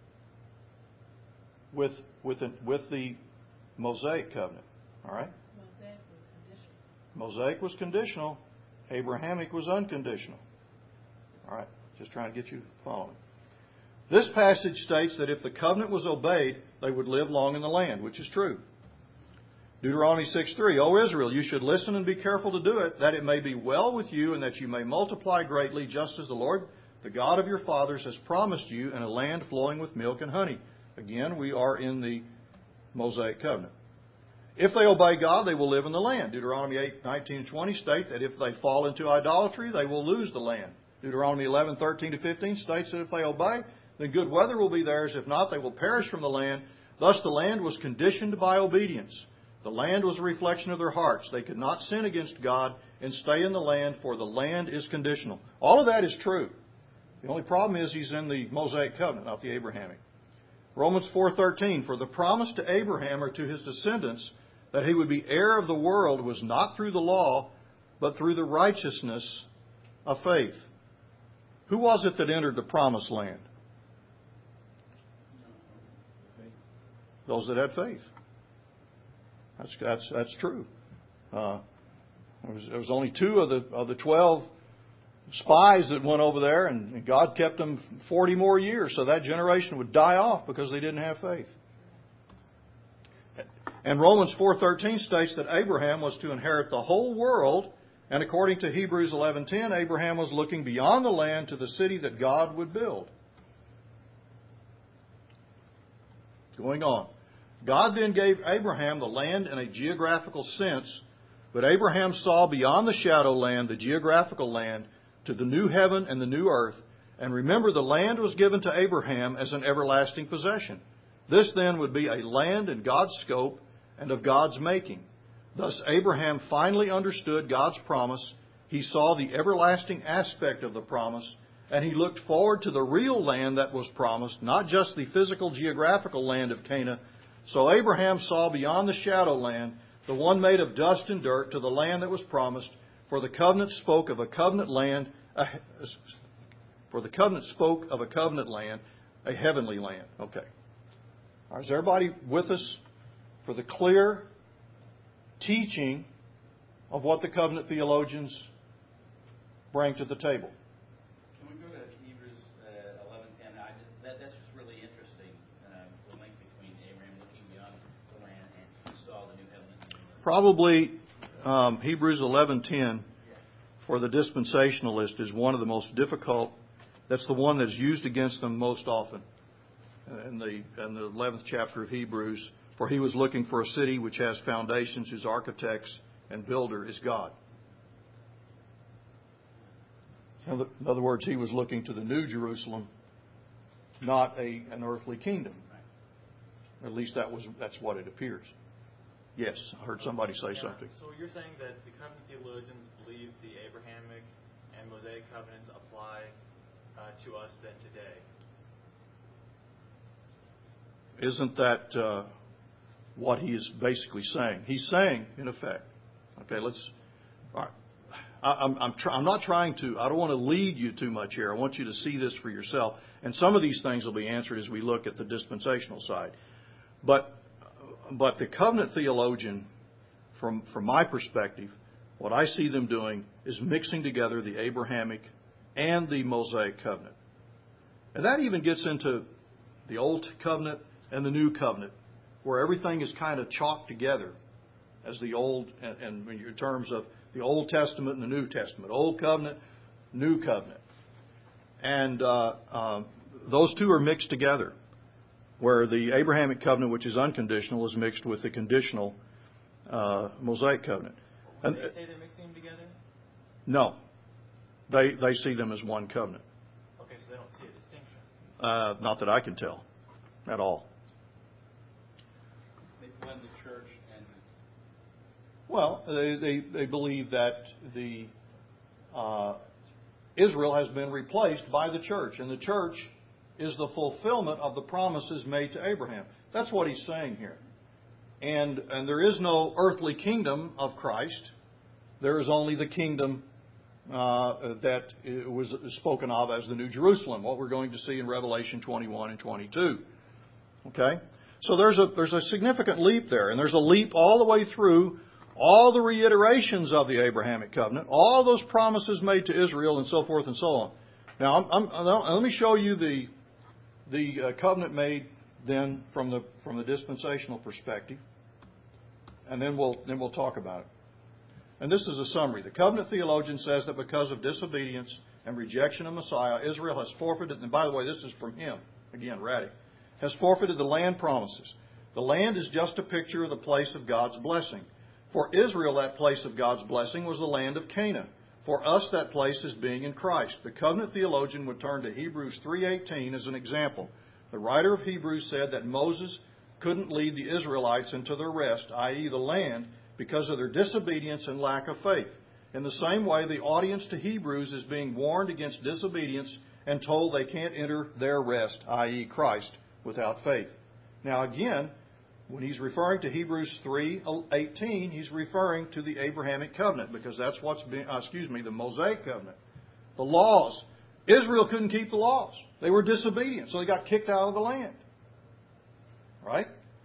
with, with, an, with the Mosaic covenant. All right? Mosaic was conditional. Mosaic was conditional. Abrahamic was unconditional. All right? Just trying to get you following. This passage states that if the covenant was obeyed, they would live long in the land, which is true. Deuteronomy six three, O Israel, you should listen and be careful to do it, that it may be well with you and that you may multiply greatly, just as the Lord, the God of your fathers, has promised you in a land flowing with milk and honey. Again, we are in the Mosaic covenant. If they obey God, they will live in the land. Deuteronomy eight nineteen and twenty state that if they fall into idolatry, they will lose the land. Deuteronomy eleven thirteen to fifteen states that if they obey, then good weather will be theirs. If not, they will perish from the land. Thus the land was conditioned by obedience. The land was a reflection of their hearts. They could not sin against God and stay in the land, for the land is conditional. All of that is true. The only problem is he's in the Mosaic covenant, not the Abrahamic. Romans four thirteen, for the promise to Abraham or to his descendants that he would be heir of the world was not through the law, but through the righteousness of faith. Who was it that entered the promised land? Those that had faith. That's that's that's true. Uh, there was there was only two of the of the twelve spies that went over there, and God kept them forty more years, so that generation would die off because they didn't have faith. And Romans four thirteen states that Abraham was to inherit the whole world. And according to Hebrews eleven ten, Abraham was looking beyond the land to the city that God would build. Going on. God then gave Abraham the land in a geographical sense, but Abraham saw beyond the shadow land, the geographical land, to the new heaven and the new earth. And remember, the land was given to Abraham as an everlasting possession. This then would be a land in God's scope and of God's making. Thus, Abraham finally understood God's promise. He saw the everlasting aspect of the promise, and he looked forward to the real land that was promised, not just the physical geographical land of Canaan. So Abraham saw beyond the shadow land, the one made of dust and dirt, to the land that was promised. For the covenant spoke of a covenant land, a, for the covenant spoke of a covenant land, a heavenly land. Okay. All right, is everybody with us for the clear teaching of what the covenant theologians bring to the table? Can we go to Hebrews uh, eleven ten? I just that that's just really interesting. Uh, the link between Abraham looking beyond the land and he saw the new heaven and the new earth. Probably um, Hebrews eleven ten for the dispensationalist is one of the most difficult. That's the one that's used against them most often. In the in the eleventh chapter of Hebrews, for he was looking for a city which has foundations, whose architects and builder is God. In other words, he was looking to the New Jerusalem, not a an earthly kingdom. At least that was that's what it appears. Yes, I heard somebody say yeah, something. So you're saying that the covenant theologians believe the Abrahamic and Mosaic covenants apply uh, to us then today? Isn't that uh, what he is basically saying? He's saying, in effect, okay, let's. All right, I, I'm I'm, try, I'm not trying to. I don't want to lead you too much here. I want you to see this for yourself. And some of these things will be answered as we look at the dispensational side. But but the covenant theologian, from from my perspective, what I see them doing is mixing together the Abrahamic and the Mosaic covenant, and that even gets into the Old Covenant and the New Covenant, where everything is kind of chalked together as the Old, and, and in terms of the Old Testament and the New Testament. Old Covenant, New Covenant. And uh, uh, those two are mixed together, where the Abrahamic covenant, which is unconditional, is mixed with the conditional uh, Mosaic covenant. Do And, they say they're mixing them together? no. They, they see them as one covenant. Okay, so they don't see a distinction. Uh, not that I can tell at all. They blend the church and Well, they, they, they believe that the uh, Israel has been replaced by the church, and the church is the fulfillment of the promises made to Abraham. That's what he's saying here. And and there is no earthly kingdom of Christ. There is only the kingdom uh, that was spoken of as the New Jerusalem, what we're going to see in Revelation twenty-one and twenty-two. Okay? So there's a there's a significant leap there, and there's a leap all the way through all the reiterations of the Abrahamic covenant, all those promises made to Israel, and so forth and so on. Now, I'm, I'm, let me show you the the uh, covenant made then from the from the dispensational perspective, and then we'll then we'll talk about it. And this is a summary. The covenant theologian says that because of disobedience and rejection of Messiah, Israel has forfeited. And by the way, this is from him again, Raddick, has forfeited the land promises. The land is just a picture of the place of God's blessing. For Israel, that place of God's blessing was the land of Canaan. For us, that place is being in Christ. The covenant theologian would turn to Hebrews three eighteen as an example. The writer of Hebrews said that Moses couldn't lead the Israelites into their rest, that is the land, because of their disobedience and lack of faith. In the same way, the audience to Hebrews is being warned against disobedience and told they can't enter their rest, that is Christ, without faith. Now again, when he's referring to Hebrews three eighteen, he's referring to the Abrahamic covenant, because that's what's been, uh, excuse me, the Mosaic covenant. The laws. Israel couldn't keep the laws. They were disobedient, so they got kicked out of the land. Right?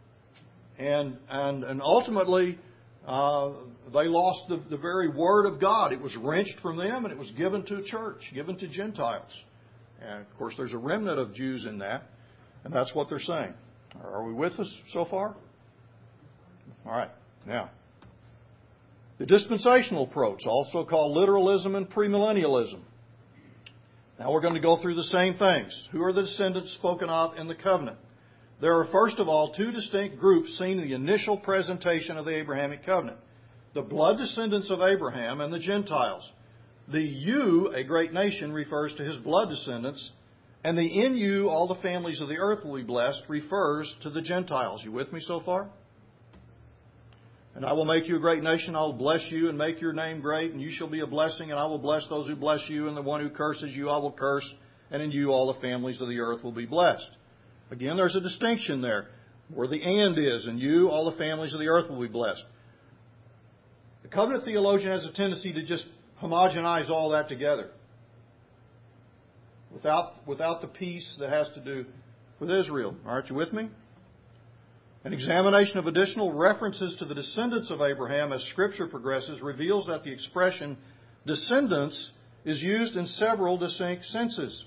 And and and ultimately, uh, they lost the, the very word of God. It was wrenched from them, and it was given to a church, given to Gentiles. And of course, there's a remnant of Jews in that, and that's what they're saying. Are we with us so far? All right. Now, the dispensational approach, also called literalism and premillennialism. Now we're going to go through the same things. Who are the descendants spoken of in the covenant? There are, first of all, two distinct groups seen in the initial presentation of the Abrahamic covenant. The blood descendants of Abraham and the Gentiles. The you, a great nation, refers to his blood descendants. And the in you, all the families of the earth will be blessed, refers to the Gentiles. You with me so far? And I will make you a great nation. I will bless you and make your name great. And you shall be a blessing. And I will bless those who bless you. And the one who curses you, I will curse. And in you, all the families of the earth will be blessed. Again, there's a distinction there where the and is. And you, all the families of the earth will be blessed. The covenant theologian has a tendency to just homogenize all that together without, without the piece that has to do with Israel. Aren't you with me? An examination of additional references to the descendants of Abraham as Scripture progresses reveals that the expression descendants is used in several distinct senses.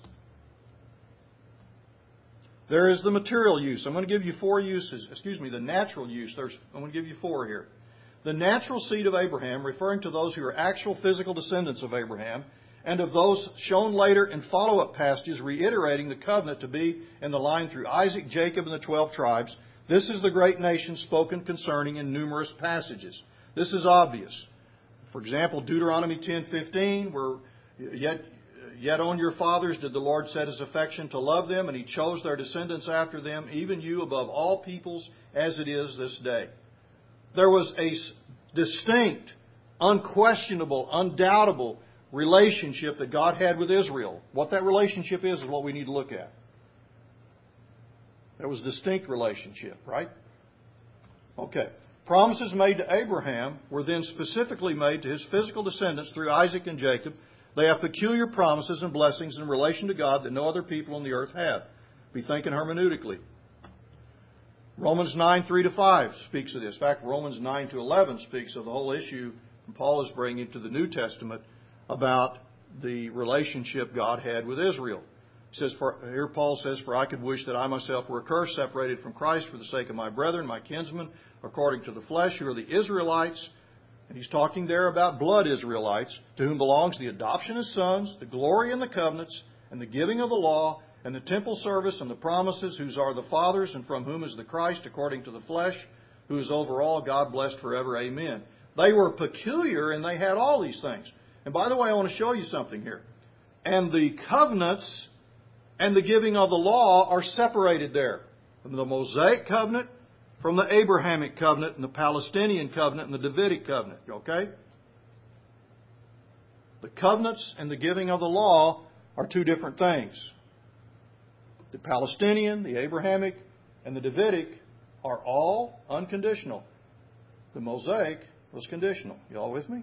There is the material use. I'm going to give you four uses. Excuse me, the natural use. There's, I'm going to give you four here. The natural seed of Abraham, referring to those who are actual physical descendants of Abraham, and of those shown later in follow-up passages reiterating the covenant to be in the line through Isaac, Jacob, and the twelve tribes. This is the great nation spoken concerning in numerous passages. This is obvious. For example, Deuteronomy ten fifteen, where yet, yet on your fathers did the Lord set his affection to love them, and he chose their descendants after them, even you above all peoples, as it is this day. There was a distinct, unquestionable, undoubtable relationship that God had with Israel. What that relationship is is what we need to look at. There was a distinct relationship, right? Okay. Promises made to Abraham were then specifically made to his physical descendants through Isaac and Jacob. They have peculiar promises and blessings in relation to God that no other people on the earth have. Be thinking hermeneutically. Romans nine, three to five speaks of this. In fact, Romans nine to eleven speaks of the whole issue Paul is bringing to the New Testament about the relationship God had with Israel. He says, for, here Paul says, for I could wish that I myself were accursed, separated from Christ for the sake of my brethren, my kinsmen, according to the flesh, who are the Israelites. And he's talking there about blood Israelites, to whom belongs the adoption as sons, the glory and the covenants, and the giving of the law, and the temple service, and the promises, whose are the fathers, and from whom is the Christ, according to the flesh, who is over all, God blessed forever. Amen. They were peculiar, and they had all these things. And by the way, I want to show you something here. And the covenants and the giving of the law are separated there. From the Mosaic covenant, from the Abrahamic covenant, and the Palestinian covenant, and the Davidic covenant. Okay? The covenants and the giving of the law are two different things. The Palestinian, the Abrahamic, and the Davidic are all unconditional. The Mosaic was conditional. You all with me?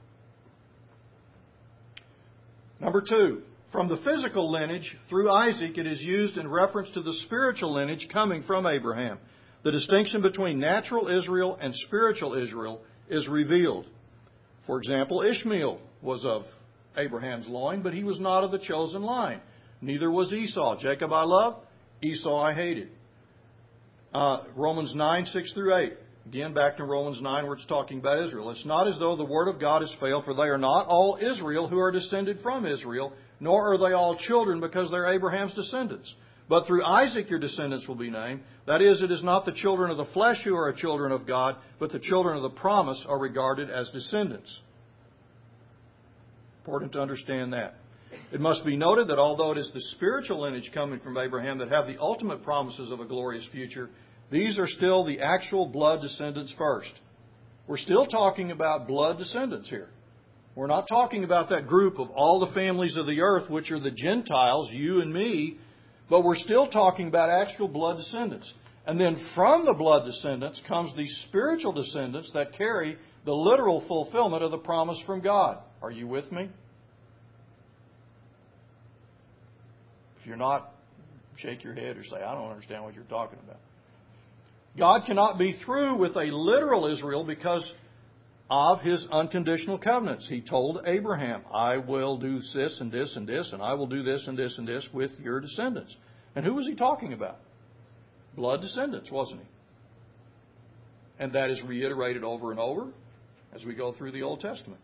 Number two, from the physical lineage through Isaac, it is used in reference to the spiritual lineage coming from Abraham. The distinction between natural Israel and spiritual Israel is revealed. For example, Ishmael was of Abraham's loin, but he was not of the chosen line. Neither was Esau. Jacob I loved, Esau I hated. Uh, Romans nine, six through eight. Again, back to Romans nine where it's talking about Israel. It's not as though the word of God has failed, for they are not all Israel who are descended from Israel, nor are they all children because they're Abraham's descendants. But through Isaac your descendants will be named. That is, it is not the children of the flesh who are children of God, but the children of the promise are regarded as descendants. Important to understand that. It must be noted that although it is the spiritual lineage coming from Abraham that have the ultimate promises of a glorious future, these are still the actual blood descendants first. We're still talking about blood descendants here. We're not talking about that group of all the families of the earth, which are the Gentiles, you and me, but we're still talking about actual blood descendants. And then from the blood descendants comes the spiritual descendants that carry the literal fulfillment of the promise from God. Are you with me? If you're not, shake your head or say, I don't understand what you're talking about. God cannot be through with a literal Israel because of His unconditional covenants. He told Abraham, I will do this and this and this, and I will do this and this and this with your descendants. And who was He talking about? Blood descendants, wasn't He? And that is reiterated over and over as we go through the Old Testament.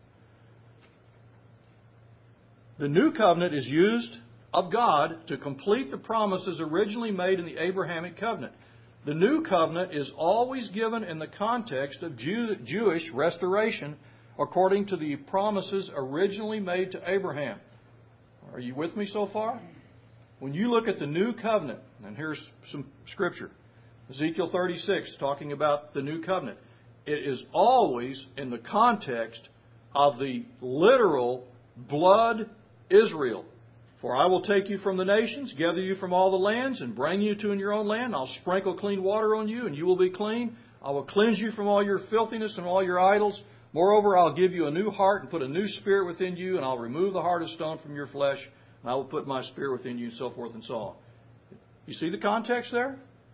The New Covenant is used of God to complete the promises originally made in the Abrahamic Covenant. The New Covenant is always given in the context of Jew, Jewish restoration according to the promises originally made to Abraham. Are you with me so far? When you look at the New Covenant, and here's some scripture. Ezekiel thirty-six, talking about the New Covenant. It is always in the context of the literal blood Israel. For I will take you from the nations, gather you from all the lands, and bring you to in your own land. I'll sprinkle clean water on you, and you will be clean. I will cleanse you from all your filthiness and all your idols. Moreover, I'll give you a new heart and put a new spirit within you, and I'll remove the heart of stone from your flesh, and I will put my spirit within you, and so forth and so on. You see the context there?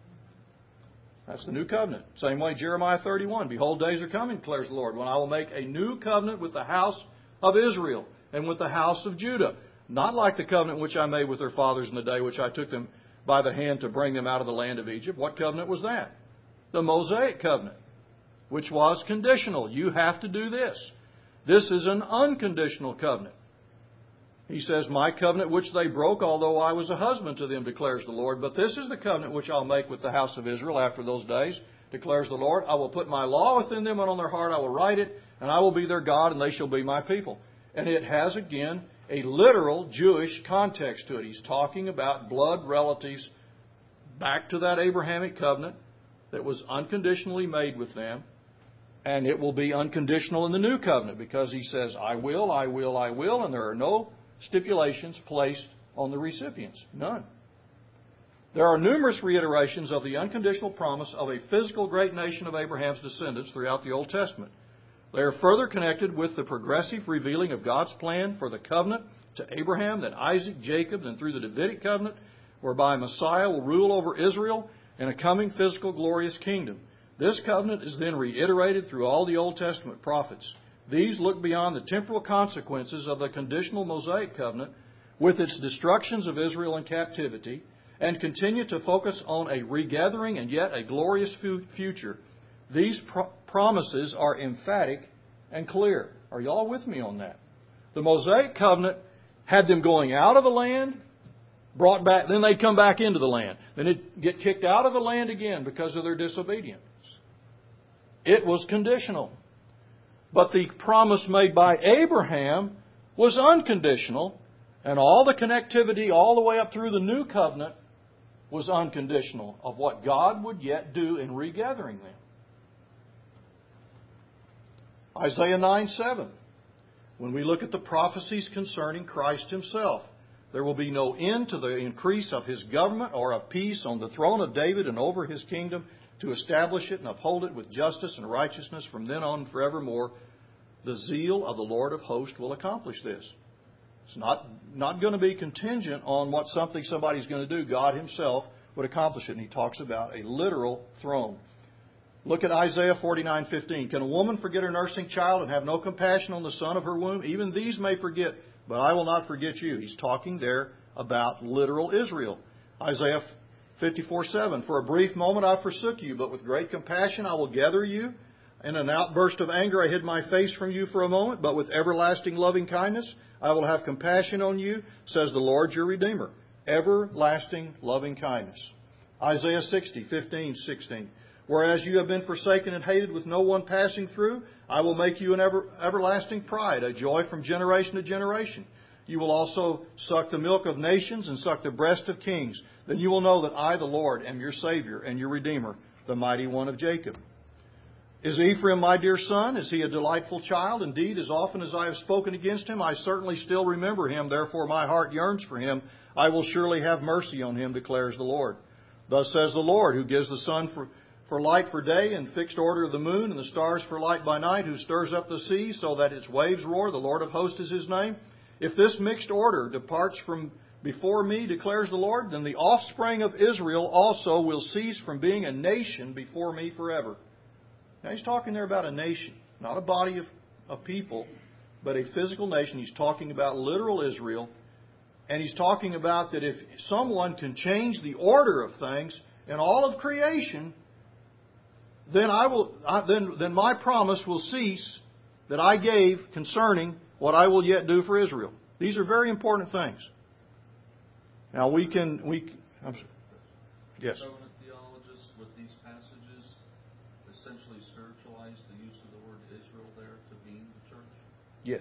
That's the New Covenant. Same way, Jeremiah thirty-one. Behold, days are coming, declares the Lord, when I will make a new covenant with the house of Israel and with the house of Judah. Not like the covenant which I made with their fathers in the day which I took them by the hand to bring them out of the land of Egypt. What covenant was that? The Mosaic covenant, which was conditional. You have to do this. This is an unconditional covenant. He says, my covenant which they broke, although I was a husband to them, declares the Lord. But this is the covenant which I'll make with the house of Israel after those days, declares the Lord. I will put my law within them, and on their heart I will write it, and I will be their God, and they shall be my people. And it has, again, a literal Jewish context to it. He's talking about blood relatives back to that Abrahamic covenant that was unconditionally made with them. And it will be unconditional in the new covenant because he says, I will, I will, I will, and there are no stipulations placed on the recipients. None. There are numerous reiterations of the unconditional promise of a physical great nation of Abraham's descendants throughout the Old Testament. They are further connected with the progressive revealing of God's plan for the covenant to Abraham, then Isaac, Jacob, then through the Davidic covenant, whereby Messiah will rule over Israel in a coming physical glorious kingdom. This covenant is then reiterated through all the Old Testament prophets. These look beyond the temporal consequences of the conditional Mosaic covenant with its destructions of Israel in captivity and continue to focus on a regathering and yet a glorious future. These pro- promises are emphatic and clear. Are you all with me on that? The Mosaic covenant had them going out of the land, brought back, then they'd come back into the land. Then they'd get kicked out of the land again because of their disobedience. It was conditional. But the promise made by Abraham was unconditional, and all the connectivity all the way up through the new covenant was unconditional of what God would yet do in regathering them. Isaiah nine seven. When we look at the prophecies concerning Christ Himself, there will be no end to the increase of His government or of peace on the throne of David and over His kingdom, to establish it and uphold it with justice and righteousness from then on forevermore. The zeal of the Lord of hosts will accomplish this. It's not, not going to be contingent on what something somebody's going to do. God Himself would accomplish it. And He talks about a literal throne. Look at Isaiah forty-nine fifteen. Can a woman forget her nursing child and have no compassion on the son of her womb? Even these may forget, but I will not forget you. He's talking there about literal Israel. Isaiah fifty-four seven. For a brief moment I forsook you, but with great compassion I will gather you. In an outburst of anger I hid my face from you for a moment, but with everlasting loving kindness I will have compassion on you, says the Lord your Redeemer. Everlasting loving kindness. Isaiah sixty fifteen sixteen. Whereas you have been forsaken and hated with no one passing through, I will make you an ever, everlasting pride, a joy from generation to generation. You will also suck the milk of nations and suck the breast of kings. Then you will know that I, the Lord, am your Savior and your Redeemer, the mighty one of Jacob. Is Ephraim my dear son? Is he a delightful child? Indeed, as often as I have spoken against him, I certainly still remember him. Therefore my heart yearns for him. I will surely have mercy on him, declares the Lord. Thus says the Lord, who gives the sun for, for light for day and fixed order of the moon and the stars for light by night, who stirs up the sea so that its waves roar. The Lord of hosts is His name. If this mixed order departs from before me, declares the Lord, then the offspring of Israel also will cease from being a nation before me forever. Now He's talking there about a nation, not a body of, of people, but a physical nation. He's talking about literal Israel. And He's talking about that if someone can change the order of things in all of creation, then I will. I, then then my promise will cease that I gave concerning what I will yet do for Israel. These are very important things. Now we can we. I'm sorry. Yes. Covenant theologists with these passages essentially spiritualize the use of the word Israel there to mean the church? Yes.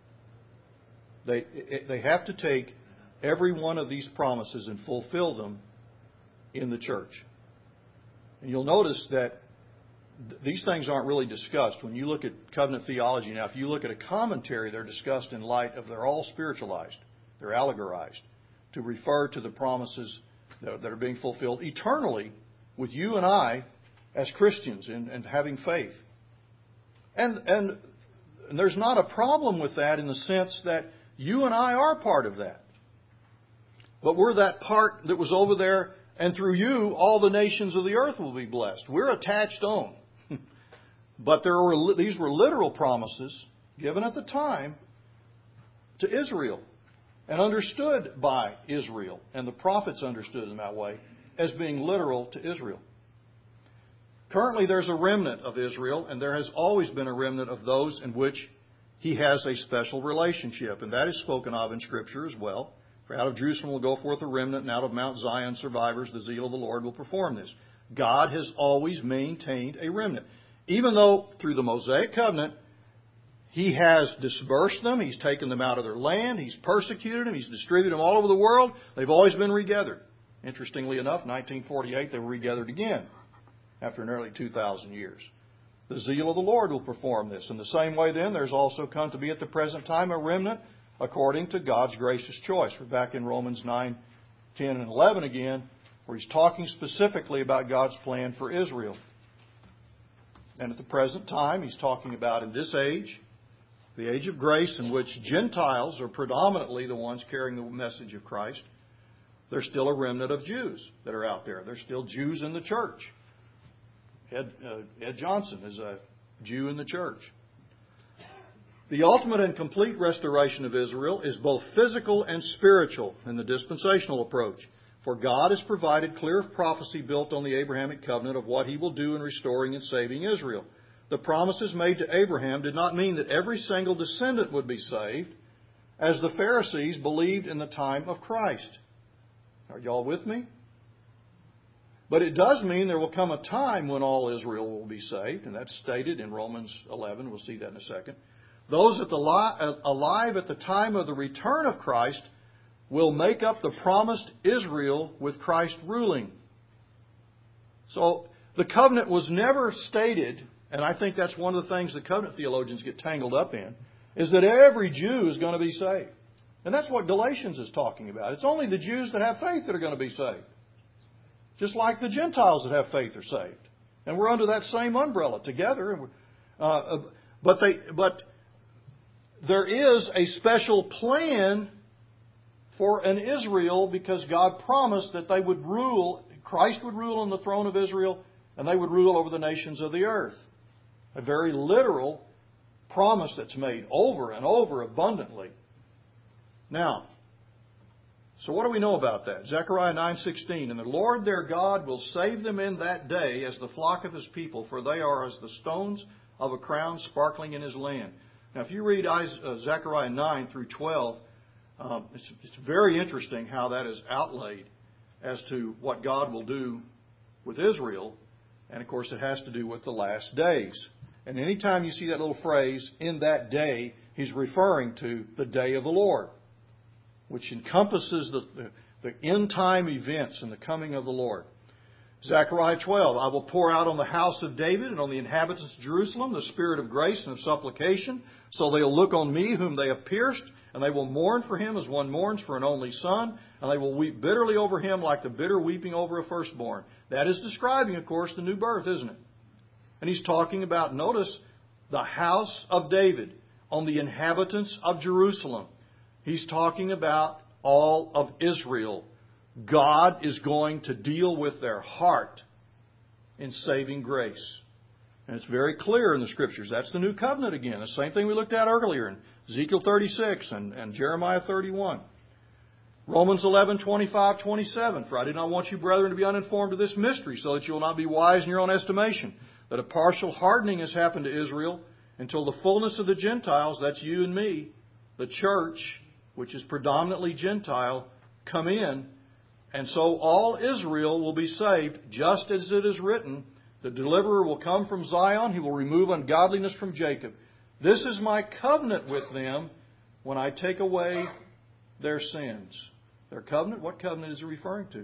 They they have to take every one of these promises and fulfill them in the church. And you'll notice that th- these things aren't really discussed. When you look at covenant theology now, if you look at a commentary, they're discussed in light of they're all spiritualized. They're allegorized to refer to the promises that, that are being fulfilled eternally with you and I as Christians and, and having faith. And, and and there's not a problem with that in the sense that you and I are part of that. But we're that part that was over there, and through you, all the nations of the earth will be blessed. We're attached on. But there were these were literal promises given at the time to Israel and understood by Israel, and the prophets understood in that way, as being literal to Israel. Currently, there's a remnant of Israel, and there has always been a remnant of those in which He has a special relationship, and that is spoken of in Scripture as well. For out of Jerusalem will go forth a remnant, and out of Mount Zion survivors. The zeal of the Lord will perform this. God has always maintained a remnant. Even though through the Mosaic covenant, He has dispersed them, He's taken them out of their land, He's persecuted them, He's distributed them all over the world, they've always been regathered. Interestingly enough, nineteen forty-eight, they were regathered again after nearly two thousand years. The zeal of the Lord will perform this. In the same way then, there's also come to be at the present time a remnant according to God's gracious choice. We're back in Romans nine, ten, and eleven again, where He's talking specifically about God's plan for Israel. And at the present time, He's talking about in this age, the age of grace in which Gentiles are predominantly the ones carrying the message of Christ. There's still a remnant of Jews that are out there. There's still Jews in the church. Ed, uh, Ed Johnson is a Jew in the church. The ultimate and complete restoration of Israel is both physical and spiritual in the dispensational approach. For God has provided clear prophecy built on the Abrahamic covenant of what He will do in restoring and saving Israel. The promises made to Abraham did not mean that every single descendant would be saved, as the Pharisees believed in the time of Christ. Are y'all with me? But it does mean there will come a time when all Israel will be saved, and that's stated in Romans eleven. We'll see that in a second. Those at the li- alive at the time of the return of Christ will make up the promised Israel with Christ ruling. So the covenant was never stated, and I think that's one of the things the covenant theologians get tangled up in, is that every Jew is going to be saved. And that's what Galatians is talking about. It's only the Jews that have faith that are going to be saved. Just like the Gentiles that have faith are saved. And we're under that same umbrella together. Uh, but they, but there is a special plan for an Israel because God promised that they would rule, Christ would rule on the throne of Israel, and they would rule over the nations of the earth. A very literal promise that's made over and over abundantly. Now, so what do we know about that? Zechariah nine sixteen, and the Lord their God will save them in that day as the flock of His people, for they are as the stones of a crown sparkling in His land. Now, if you read Zechariah nine through twelve, um, it's, it's very interesting how that is outlaid as to what God will do with Israel. And, of course, it has to do with the last days. And anytime you see that little phrase, in that day, He's referring to the day of the Lord, which encompasses the, the, the end-time events and the coming of the Lord. Zechariah twelve, I will pour out on the house of David and on the inhabitants of Jerusalem the spirit of grace and of supplication, so they will look on me whom they have pierced, and they will mourn for him as one mourns for an only son, and they will weep bitterly over him like the bitter weeping over a firstborn. That is describing, of course, the new birth, isn't it? And He's talking about, notice, the house of David on the inhabitants of Jerusalem. He's talking about all of Israel. God is going to deal with their heart in saving grace. And it's very clear in the Scriptures. That's the new covenant again. The same thing we looked at earlier in Ezekiel thirty-six and, and Jeremiah thirty-one. Romans eleven, twenty-five, twenty-seven. For I do not want you, brethren, to be uninformed of this mystery, so that you will not be wise in your own estimation, that a partial hardening has happened to Israel until the fullness of the Gentiles, that's you and me, the church, which is predominantly Gentile, come in. And so all Israel will be saved, just as it is written, the deliverer will come from Zion, he will remove ungodliness from Jacob. This is my covenant with them when I take away their sins. Their covenant, what covenant is he referring to?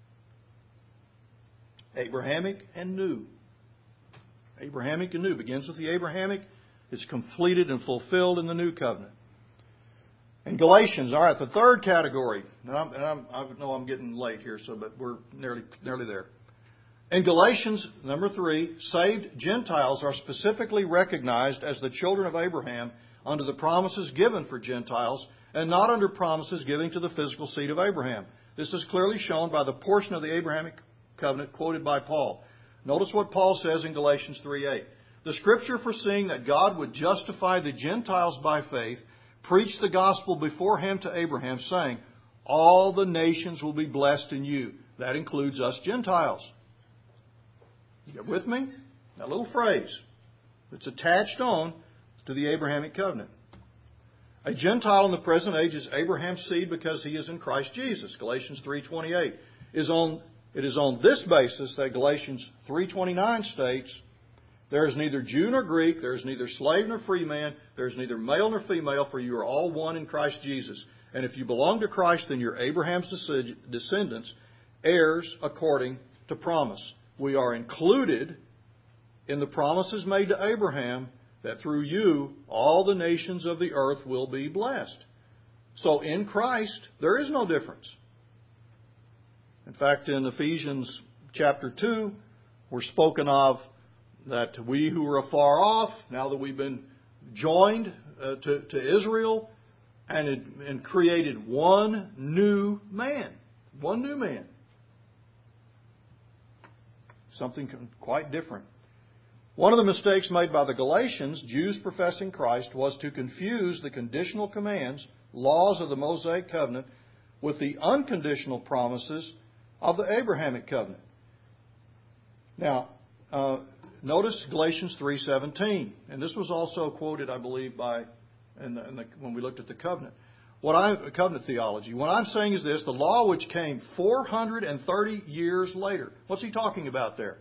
Abrahamic and new. Abrahamic and new. Begins with the Abrahamic. It's completed and fulfilled in the new covenant. In Galatians, all right, the third category. And, I'm, and I'm, I know I'm getting late here, so but we're nearly nearly there. In Galatians, number three, saved Gentiles are specifically recognized as the children of Abraham under the promises given for Gentiles and not under promises given to the physical seed of Abraham. This is clearly shown by the portion of the Abrahamic covenant quoted by Paul. Notice what Paul says in Galatians three eight. The Scripture, foreseeing that God would justify the Gentiles by faith, preached the gospel beforehand to Abraham, saying, all the nations will be blessed in you. That includes us Gentiles. You get with me? That little phrase that's attached on to the Abrahamic covenant. A Gentile in the present age is Abraham's seed because he is in Christ Jesus. Galatians three twenty-eight is on. It is on this basis that Galatians three twenty-nine states, there is neither Jew nor Greek, there is neither slave nor free man, there is neither male nor female, for you are all one in Christ Jesus. And if you belong to Christ, then you're Abraham's descendants, heirs according to promise. We are included in the promises made to Abraham that through you all the nations of the earth will be blessed. So in Christ, there is no difference. In fact, in Ephesians chapter two, we're spoken of that we who are afar off, now that we've been joined uh, to, to Israel and, it, and created one new man. One new man. Something quite different. One of the mistakes made by the Galatians, Jews professing Christ, was to confuse the conditional commands, laws of the Mosaic covenant, with the unconditional promises of the Abrahamic covenant. Now, uh, notice Galatians three seventeen, and this was also quoted, I believe, by in the, in the, when we looked at the covenant. What I covenant theology. What I'm saying is this: the law which came four hundred thirty years later. What's he talking about there?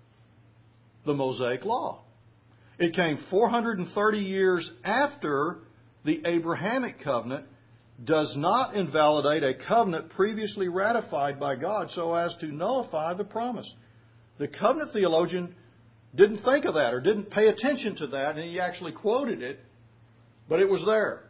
The Mosaic law. It came four hundred thirty years after the Abrahamic covenant. Does not invalidate a covenant previously ratified by God so as to nullify the promise. The covenant theologian didn't think of that or didn't pay attention to that, and he actually quoted it, but it was there.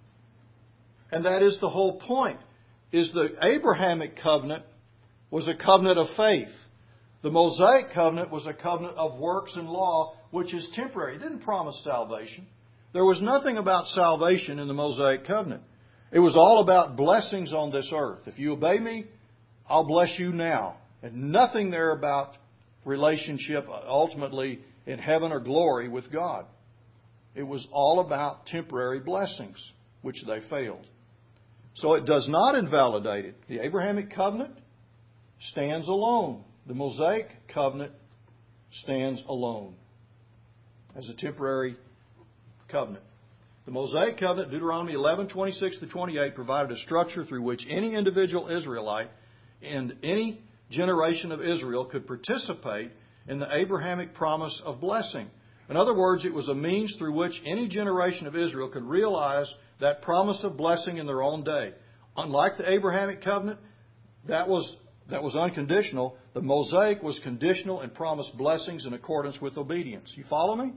And that is the whole point, is the Abrahamic covenant was a covenant of faith. The Mosaic covenant was a covenant of works and law, which is temporary. It didn't promise salvation. There was nothing about salvation in the Mosaic covenant. It was all about blessings on this earth. If you obey me, I'll bless you now. And nothing there about relationship ultimately in heaven or glory with God. It was all about temporary blessings, which they failed. So it does not invalidate it. The Abrahamic covenant stands alone. The Mosaic covenant stands alone as a temporary covenant. The Mosaic covenant, Deuteronomy eleven twenty-six to twenty-eight, provided a structure through which any individual Israelite and any generation of Israel could participate in the Abrahamic promise of blessing. In other words, it was a means through which any generation of Israel could realize that promise of blessing in their own day. Unlike the Abrahamic covenant, that was that was unconditional. The Mosaic was conditional and promised blessings in accordance with obedience. You follow me?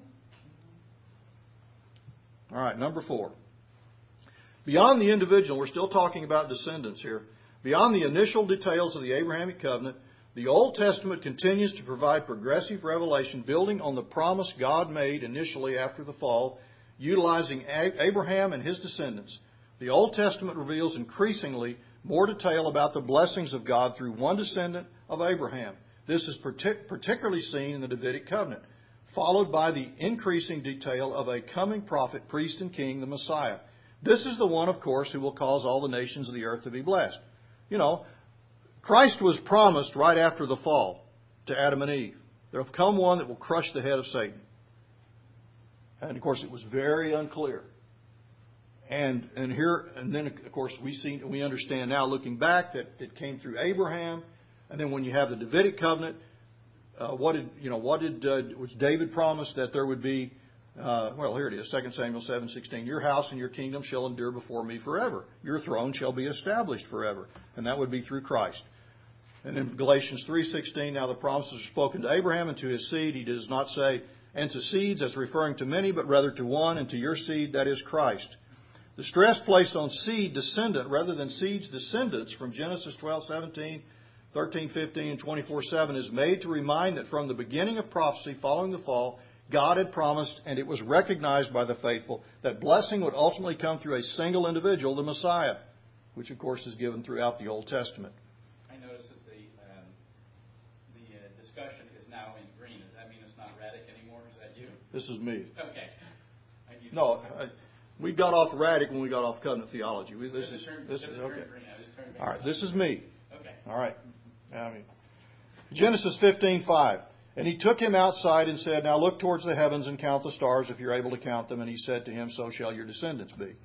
All right, number four. Beyond the individual, we're still talking about descendants here. Beyond the initial details of the Abrahamic covenant, the Old Testament continues to provide progressive revelation building on the promise God made initially after the fall, utilizing Abraham and his descendants. The Old Testament reveals increasingly more detail about the blessings of God through one descendant of Abraham. This is partic- particularly seen in the Davidic covenant, followed by the increasing detail of a coming prophet, priest, and king, the Messiah. This is the one, of course, who will cause all the nations of the earth to be blessed. You know, Christ was promised right after the fall to Adam and Eve. There will come one that will crush the head of Satan. And of course, it was very unclear. And and here and then of course we see we understand now looking back that it came through Abraham, and then when you have the Davidic covenant, uh, what did you know? What did uh, was David promised that there would be? Uh, well, here it is, Second Samuel seven sixteen. Your house and your kingdom shall endure before me forever. Your throne shall be established forever, and that would be through Christ. And in Galatians three sixteen, now the promises are spoken to Abraham and to his seed. He does not say and to seeds as referring to many, but rather to one and to your seed, that is Christ. The stress placed on seed descendant rather than seeds descendants from Genesis twelve seventeen, thirteen fifteen, and twenty-four seven is made to remind that from the beginning of prophecy following the fall, God had promised, and it was recognized by the faithful, that blessing would ultimately come through a single individual, the Messiah, which of course is given throughout the Old Testament. I noticed that the um, the uh, discussion is now in green. Does that mean it's not Raddick anymore? Is that you? This is me. Okay. I used No, to- I, we got off Raddick when we got off covenant theology. We, this Does it is turn- this does is it turn okay. green? I was turning All right, green. this is me. Okay. All right. I mean, Genesis fifteen five. And he took him outside and said, now look towards the heavens and count the stars if you're able to count them. And he said to him, so shall your descendants be.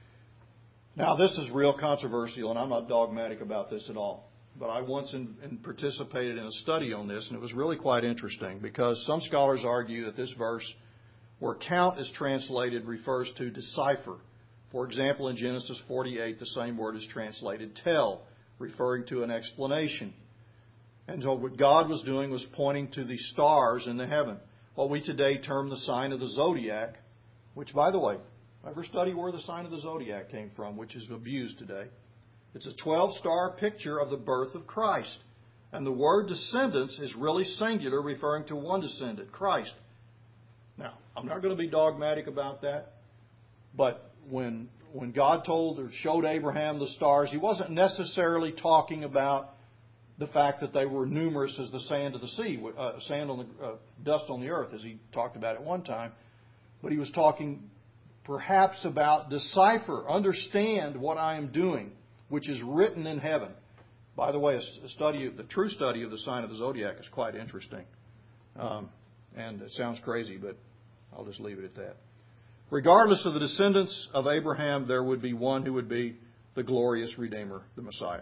Now this is real controversial, and I'm not dogmatic about this at all. But I once in, in participated in a study on this, and it was really quite interesting because some scholars argue that this verse, where count is translated, refers to decipher. For example, in Genesis forty-eight, the same word is translated tell, referring to an explanation. And so what God was doing was pointing to the stars in the heaven, what we today term the sign of the zodiac, which, by the way, ever study where the sign of the zodiac came from, which is abused today? It's a twelve-star picture of the birth of Christ. And the word descendants is really singular, referring to one descendant, Christ. Now, I'm not going to be dogmatic about that, but when when God told or showed Abraham the stars, He wasn't necessarily talking about the fact that they were numerous as the sand of the sea, uh, sand on the uh, dust on the earth, as He talked about at one time. But He was talking perhaps about decipher, understand what I am doing, which is written in heaven. By the way, a study, the true study of the sign of the zodiac is quite interesting. Um, and it sounds crazy, but I'll just leave it at that. Regardless of the descendants of Abraham, there would be one who would be the glorious Redeemer, the Messiah.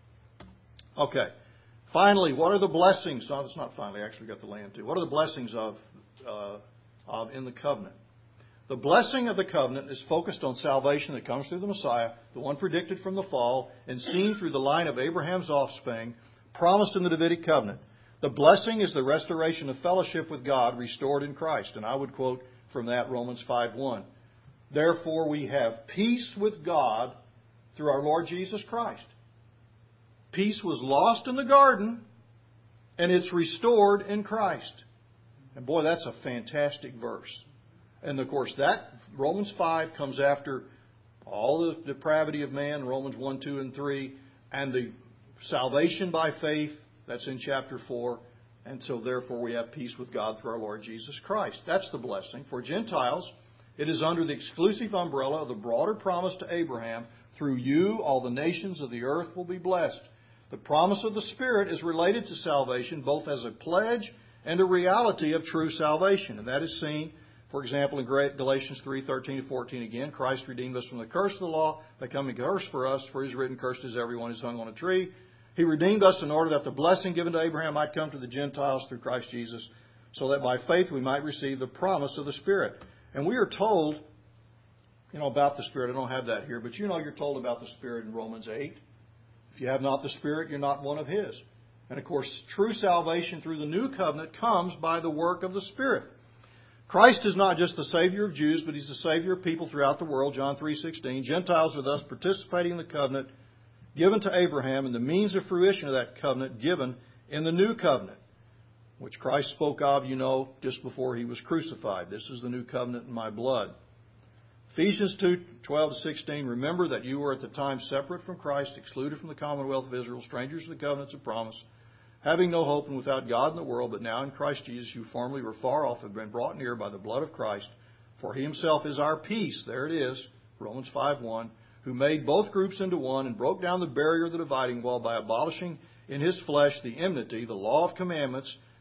Okay. Finally, what are the blessings? No, it's not finally. I actually got the land too. What are the blessings of, uh, of in the covenant? The blessing of the covenant is focused on salvation that comes through the Messiah, the one predicted from the fall and seen through the line of Abraham's offspring, promised in the Davidic covenant. The blessing is the restoration of fellowship with God restored in Christ. And I would quote from that Romans five one. Therefore we have peace with God through our Lord Jesus Christ. Peace was lost in the garden, and it's restored in Christ. And boy, that's a fantastic verse. And of course, that Romans five comes after all the depravity of man, Romans one, two, and three, and the salvation by faith, that's in chapter four. And so therefore we have peace with God through our Lord Jesus Christ. That's the blessing. For Gentiles, it is under the exclusive umbrella of the broader promise to Abraham, through you all the nations of the earth will be blessed. The promise of the Spirit is related to salvation both as a pledge and a reality of true salvation. And that is seen, for example, in Galatians three, thirteen to fourteen again. Christ redeemed us from the curse of the law by becoming a curse for us, for it is written, cursed is everyone who's hung on a tree. He redeemed us in order that the blessing given to Abraham might come to the Gentiles through Christ Jesus, so that by faith we might receive the promise of the Spirit. And we are told, you know, about the Spirit. I don't have that here, but you know you're told about the Spirit in Romans eight. If you have not the Spirit, you're not one of His. And of course, true salvation through the new covenant comes by the work of the Spirit. Christ is not just the Savior of Jews, but He's the Savior of people throughout the world, John three sixteen. Gentiles are thus participating in the covenant given to Abraham and the means of fruition of that covenant given in the new covenant, which Christ spoke of, you know, just before He was crucified. This is the new covenant in my blood. Ephesians two, twelve to sixteen, remember that you were at the time separate from Christ, excluded from the commonwealth of Israel, strangers to the covenants of promise, having no hope and without God in the world, but now in Christ Jesus you formerly were far off, have been brought near by the blood of Christ. For He Himself is our peace. There it is, Romans five one, who made both groups into one and broke down the barrier of the dividing wall by abolishing in His flesh the enmity, the law of commandments,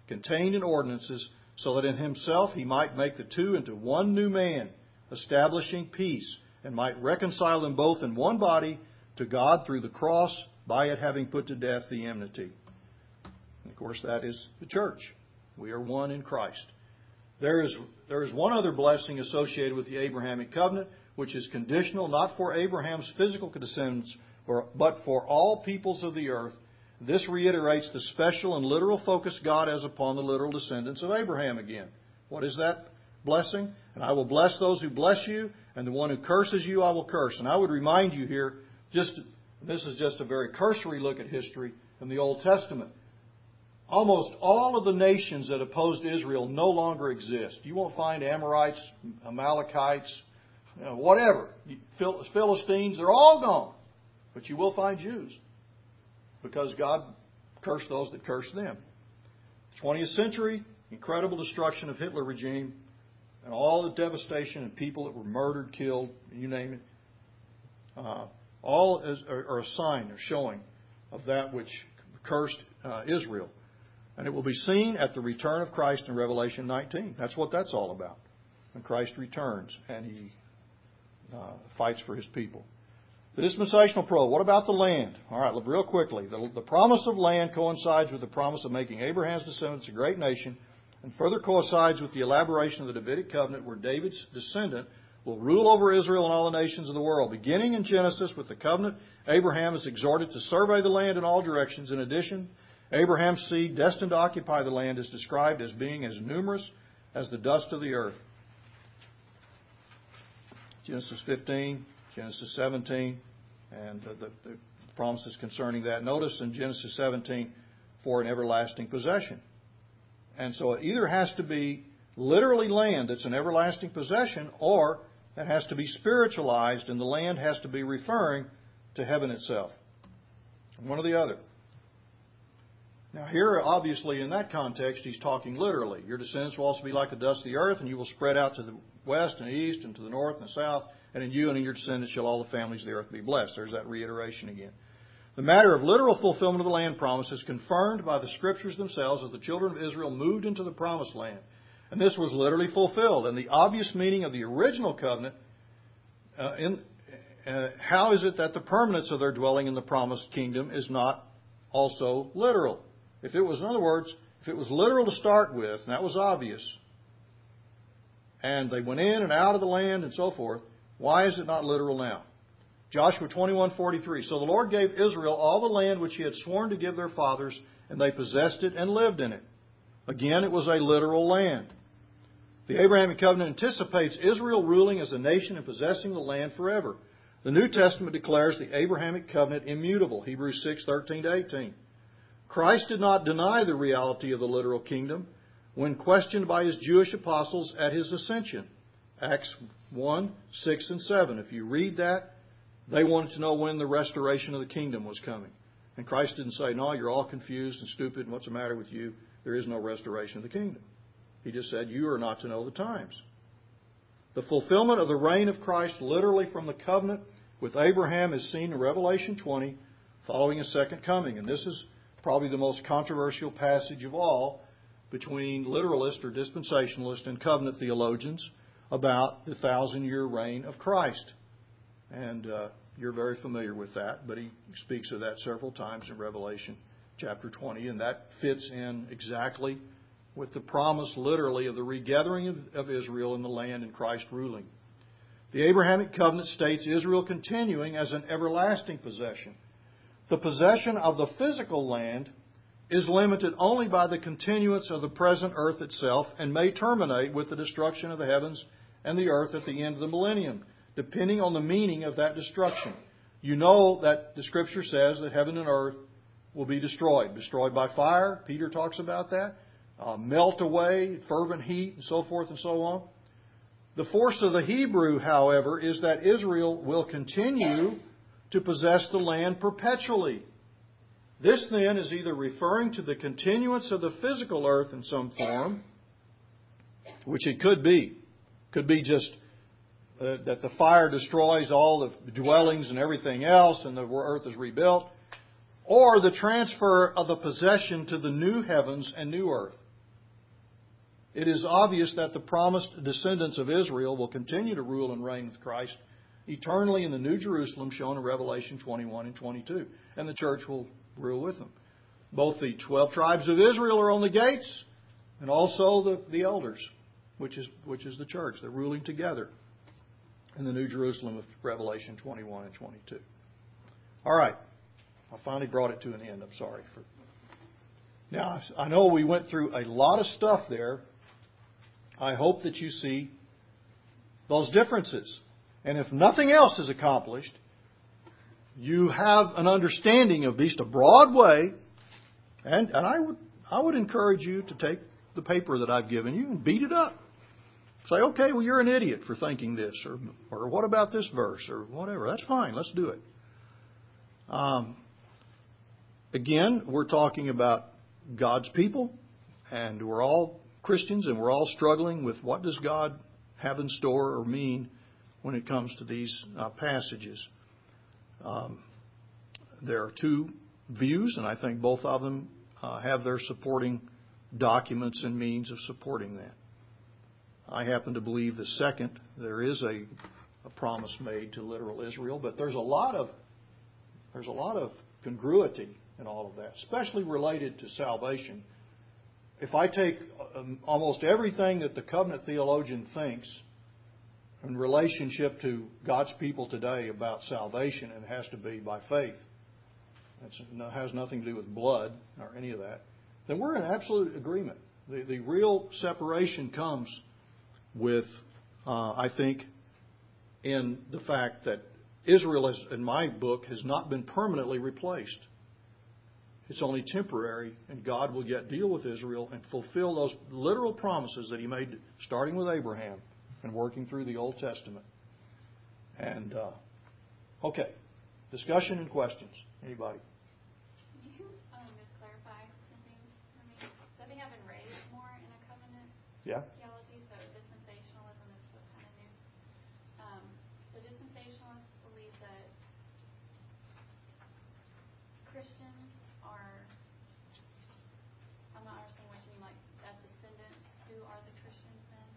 contained in ordinances, so that in himself he might make the two into one new man, establishing peace, and might reconcile them both in one body to God through the cross, by it having put to death the enmity. And of course, that is the church. We are one in Christ. There is, there is one other blessing associated with the Abrahamic covenant, which is conditional not for Abraham's physical descendants, but for all peoples of the earth. This reiterates the special and literal focus God has upon the literal descendants of Abraham again. What is that blessing? And I will bless those who bless you, and the one who curses you I will curse. And I would remind you here, just this is just a very cursory look at history in the Old Testament. Almost all of the nations that opposed Israel no longer exist. You won't find Amorites, Amalekites, you know, whatever. Philistines, they're all gone. But you will find Jews, because God cursed those that cursed them. twentieth century, incredible destruction of Hitler regime, and all the devastation and people that were murdered, killed, you name it. Uh, all is, are, are a sign, or showing of that which cursed uh, Israel. And it will be seen at the return of Christ in Revelation nineteen. That's what that's all about. When Christ returns and He uh, fights for His people. The dispensational probe. What about the land? All right, look real quickly. The, the promise of land coincides with the promise of making Abraham's descendants a great nation, and further coincides with the elaboration of the Davidic covenant, where David's descendant will rule over Israel and all the nations of the world. Beginning in Genesis with the covenant, Abraham is exhorted to survey the land in all directions. In addition, Abraham's seed, destined to occupy the land, is described as being as numerous as the dust of the earth. Genesis fifteen, Genesis seventeen, and the, the promises concerning that. Notice in Genesis seventeen, for an everlasting possession. And so it either has to be literally land that's an everlasting possession, or that has to be spiritualized, and the land has to be referring to heaven itself. One or the other. Now here, obviously, in that context, he's talking literally. Your descendants will also be like the dust of the earth, and you will spread out to the west and east and to the north and the south, and in you and in your descendants shall all the families of the earth be blessed. There's that reiteration again. The matter of literal fulfillment of the land promise is confirmed by the Scriptures themselves as the children of Israel moved into the promised land. And this was literally fulfilled. And the obvious meaning of the original covenant, uh, in, uh, how is it that the permanence of their dwelling in the promised kingdom is not also literal? If it was, in other words, if it was literal to start with, and that was obvious, and they went in and out of the land and so forth, why is it not literal now? Joshua twenty-one forty-three. So the Lord gave Israel all the land which He had sworn to give their fathers, and they possessed it and lived in it. Again, it was a literal land. The Abrahamic covenant anticipates Israel ruling as a nation and possessing the land forever. The New Testament declares the Abrahamic covenant immutable. Hebrews six thirteen to eighteen. Christ did not deny the reality of the literal kingdom when questioned by His Jewish apostles at His ascension. Acts one, six, and seven. If you read that, they wanted to know when the restoration of the kingdom was coming. And Christ didn't say, no, you're all confused and stupid, and what's the matter with you? There is no restoration of the kingdom. He just said, you are not to know the times. The fulfillment of the reign of Christ, literally from the covenant with Abraham, is seen in Revelation twenty, following His second coming. And this is probably the most controversial passage of all between literalist or dispensationalist and covenant theologians about the thousand-year reign of Christ. And uh, you're very familiar with that, but he speaks of that several times in Revelation chapter twenty, and that fits in exactly with the promise, literally, of the regathering of, of Israel in the land and Christ ruling. The Abrahamic covenant states Israel continuing as an everlasting possession. The possession of the physical land is limited only by the continuance of the present earth itself and may terminate with the destruction of the heavens and the earth at the end of the millennium, depending on the meaning of that destruction. You know that the Scripture says that heaven and earth will be destroyed. Destroyed by fire, Peter talks about that. Uh, melt away, fervent heat, and so forth and so on. The force of the Hebrew, however, is that Israel will continue to possess the land perpetually. This then is either referring to the continuance of the physical earth in some form, which it could be. Could be just uh, that the fire destroys all the dwellings and everything else and the earth is rebuilt, or the transfer of the possession to the new heavens and new earth. It is obvious that the promised descendants of Israel will continue to rule and reign with Christ eternally in the New Jerusalem shown in Revelation twenty-one and twenty-two. And the church will rule with them. Both the twelve tribes of Israel are on the gates, and also the, the elders, which is which is the church. They're ruling together in the New Jerusalem of Revelation twenty-one and twenty-two. All right. I finally brought it to an end. I'm sorry. for. Now, I know we went through a lot of stuff there. I hope that you see those differences. And if nothing else is accomplished, you have an understanding of at least a broad way. And, and I would I would encourage you to take the paper that I've given you and beat it up. Say, okay, well, you're an idiot for thinking this. Or, or what about this verse? Or whatever. That's fine. Let's do it. Um, again, we're talking about God's people. And we're all Christians, and we're all struggling with what does God have in store or mean when it comes to these uh, passages. Um, there are two views, and I think both of them uh, have their supporting documents and means of supporting that. I happen to believe the second. There is a, a promise made to literal Israel, but there's a lot of there's a lot of congruity in all of that, especially related to salvation. If I take um, almost everything that the covenant theologian thinks in relationship to God's people today about salvation, and it has to be by faith, it has nothing to do with blood or any of that, then we're in absolute agreement. The, the real separation comes with, uh, I think, in the fact that Israel, is, in my book, has not been permanently replaced. It's only temporary, and God will yet deal with Israel and fulfill those literal promises that He made, starting with Abraham and working through the Old Testament. And, uh, okay, discussion and questions. Anybody? Can you um, just clarify something for me? So I think I've been raised more in a covenant Yeah. theology, so dispensationalism is still kind of new. Um, so dispensationalists believe that Christians are, I'm not understanding what you mean, like as descendants, who are the Christians then?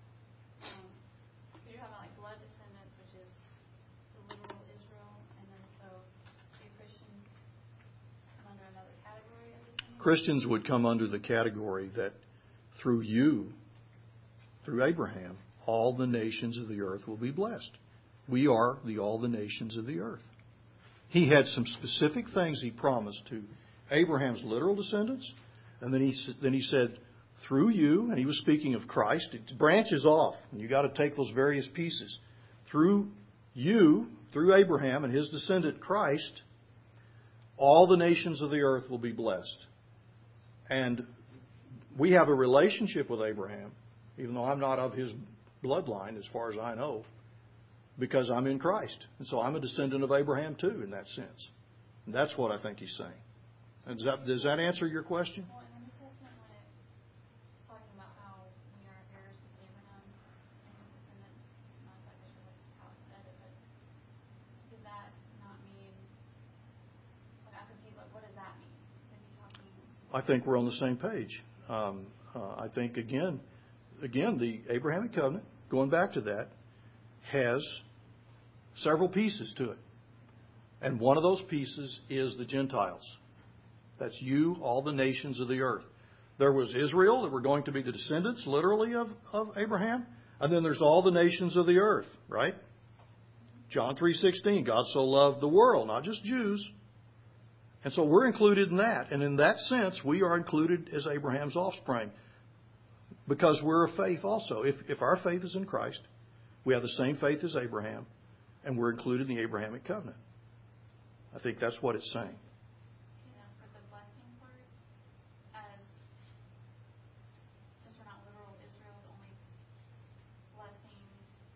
Um, you're talking about like blood descendants, which is the literal Israel, and then so do Christians come under another category of descendants? Christians would come under the category that through you, through Abraham, all the nations of the earth will be blessed. We are the all the nations of the earth. He had some specific things He promised to Abraham's literal descendants, and then he then he said, through you, and He was speaking of Christ. It branches off, and you got to take those various pieces. Through you, through Abraham and his descendant Christ, all the nations of the earth will be blessed. And we have a relationship with Abraham, even though I'm not of his bloodline as far as I know, because I'm in Christ. And so I'm a descendant of Abraham too, in that sense. And that's what I think he's saying. And does that, does that answer your question? Well, in the New Testament, when it's talking about how we are heirs of Abraham and his descendants, I'm not exactly sure how it said it, but does that not mean, like, I'm confused, like, what does that mean? Is he talking? I think we're on the same page. Um, uh, I think, again, again, the Abrahamic covenant, going back to that, has several pieces to it. And one of those pieces is the Gentiles. That's you, all the nations of the earth. There was Israel that were going to be the descendants, literally, of, of Abraham. And then there's all the nations of the earth, right? John three sixteen, God so loved the world, not just Jews. And so we're included in that. And in that sense, we are included as Abraham's offspring. Because we're of faith also. If, if our faith is in Christ, we have the same faith as Abraham, and we're included in the Abrahamic covenant. I think that's what it's saying. You know, for the blessing part, as since we're not literal Israel, the only blessing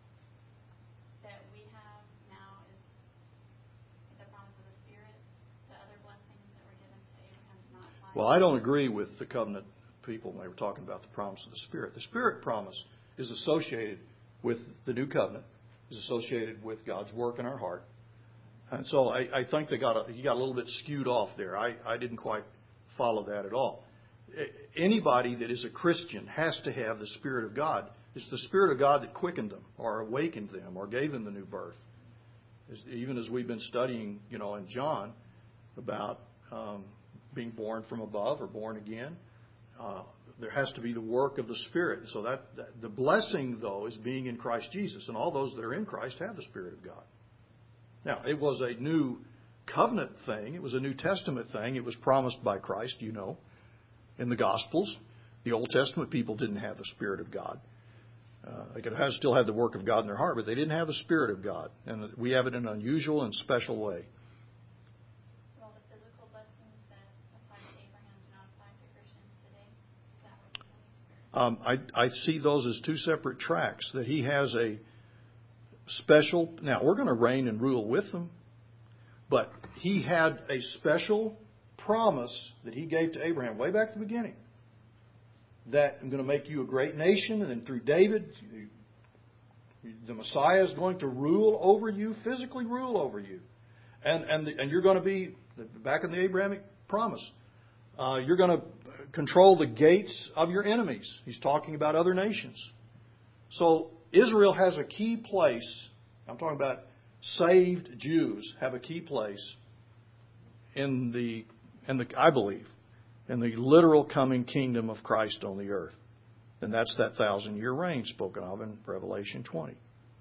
that we have now is the promise of the Spirit. The other blessings that were given to Abraham did not apply. Well, I don't agree with the covenant people when they were talking about the promise of the Spirit. The Spirit promise is associated with the new covenant, is associated with God's work in our heart. And so I, I think they got a, he got a little bit skewed off there. I, I didn't quite follow that at all. anybody that is a Christian has to have the Spirit of God. It's the Spirit of God that quickened them or awakened them or gave them the new birth. Even as we've been studying, you know, in John about um, being born from above or born again, uh, there has to be the work of the Spirit. So that, that the blessing, though, is being in Christ Jesus, and all those that are in Christ have the Spirit of God. Now, it was a new covenant thing. It was a New Testament thing. It was promised by Christ, you know, in the Gospels. The Old Testament people didn't have the Spirit of God. Uh, they could have, still have the work of God in their heart, but they didn't have the Spirit of God. And we have it in an unusual and special way. So all the physical blessings that apply to Abraham do not apply to Christians today? Is that what you're saying? Um, I, I see those as two separate tracks, that he has a special... Now, we're going to reign and rule with them, but he had a special promise that he gave to Abraham way back at the beginning, that I'm going to make you a great nation, and then through David, the Messiah is going to rule over you, physically rule over you. And and, the, and you're going to be, back in the Abrahamic promise, uh, you're going to control the gates of your enemies. He's talking about other nations. So Israel has a key place. I'm talking about saved Jews have a key place in the, in the I believe, in the literal coming kingdom of Christ on the earth. And that's that thousand-year reign spoken of in Revelation twenty.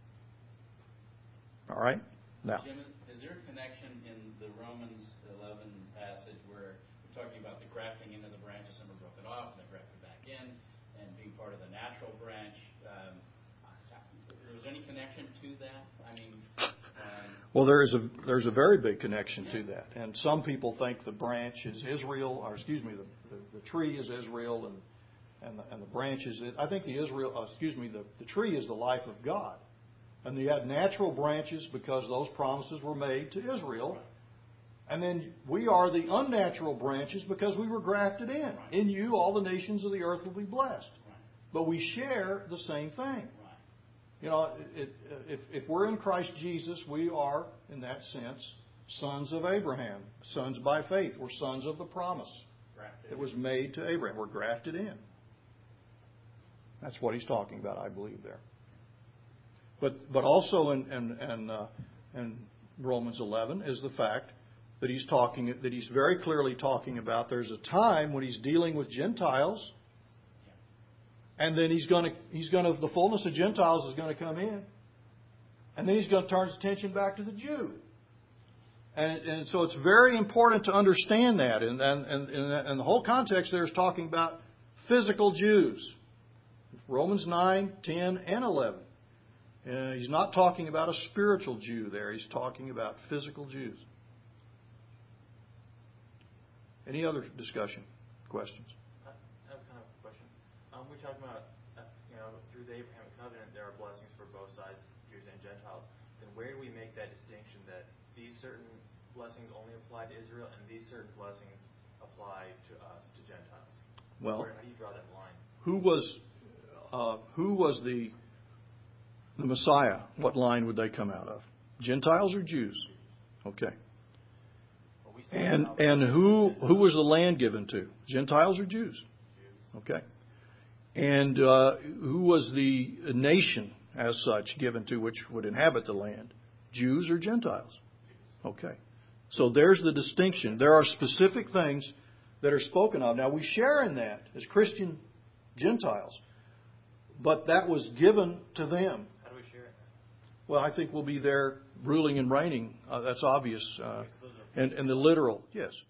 All right? Now, Jim, is there a connection in the Romans eleven passage where we're talking about the grafting into the branches, some are broken off, and they're grafted back in, and being part of the natural branch? Um, is there any connection to that? I mean... Um, Well, there is a there's a very big connection to that, and some people think the branch is Israel, or excuse me, the, the, the tree is Israel, and and the, and the branch is. I think the Israel, uh, excuse me, the, the tree is the life of God, and you had natural branches because those promises were made to Israel, and then we are the unnatural branches because we were grafted in. In you, all the nations of the earth will be blessed, but we share the same thing. You know, it, if, if we're in Christ Jesus, we are, in that sense, sons of Abraham, sons by faith. We're sons of the promise that was made to Abraham. We're grafted in. That's what he's talking about, I believe, there. But but also in in, in, uh, in Romans eleven is the fact that he's talking that he's very clearly talking about. There's a time when he's dealing with Gentiles. And then he's going to, he's going to, the fullness of Gentiles is going to come in. And then he's going to turn his attention back to the Jew. And, and so it's very important to understand that. And, and, and, and the whole context there is talking about physical Jews. Romans nine, ten, and eleven. Uh, he's not talking about a spiritual Jew there. He's talking about physical Jews. Any other discussion, questions? I have kind of a question. Um, we're talking about, uh, you know, through the Abrahamic covenant, there are blessings for both sides, Jews and Gentiles. Then where do we make that distinction that these certain blessings only apply to Israel and these certain blessings apply to us, to Gentiles? Well, where, how do you draw that line? Who was uh, who was the the Messiah? What line would they come out of? Gentiles or Jews? Okay. Well, we And and who who was the land given to? Gentiles or Jews? Okay. And uh, who was the nation as such given to which would inhabit the land? Jews or Gentiles? Okay. So there's the distinction. There are specific things that are spoken of. Now we share in that as Christian Gentiles, but that was given to them. How do we share it? Well, I think we'll be there ruling and reigning. Uh, that's obvious. Uh, Okay, so those are- and, and the literal, yes.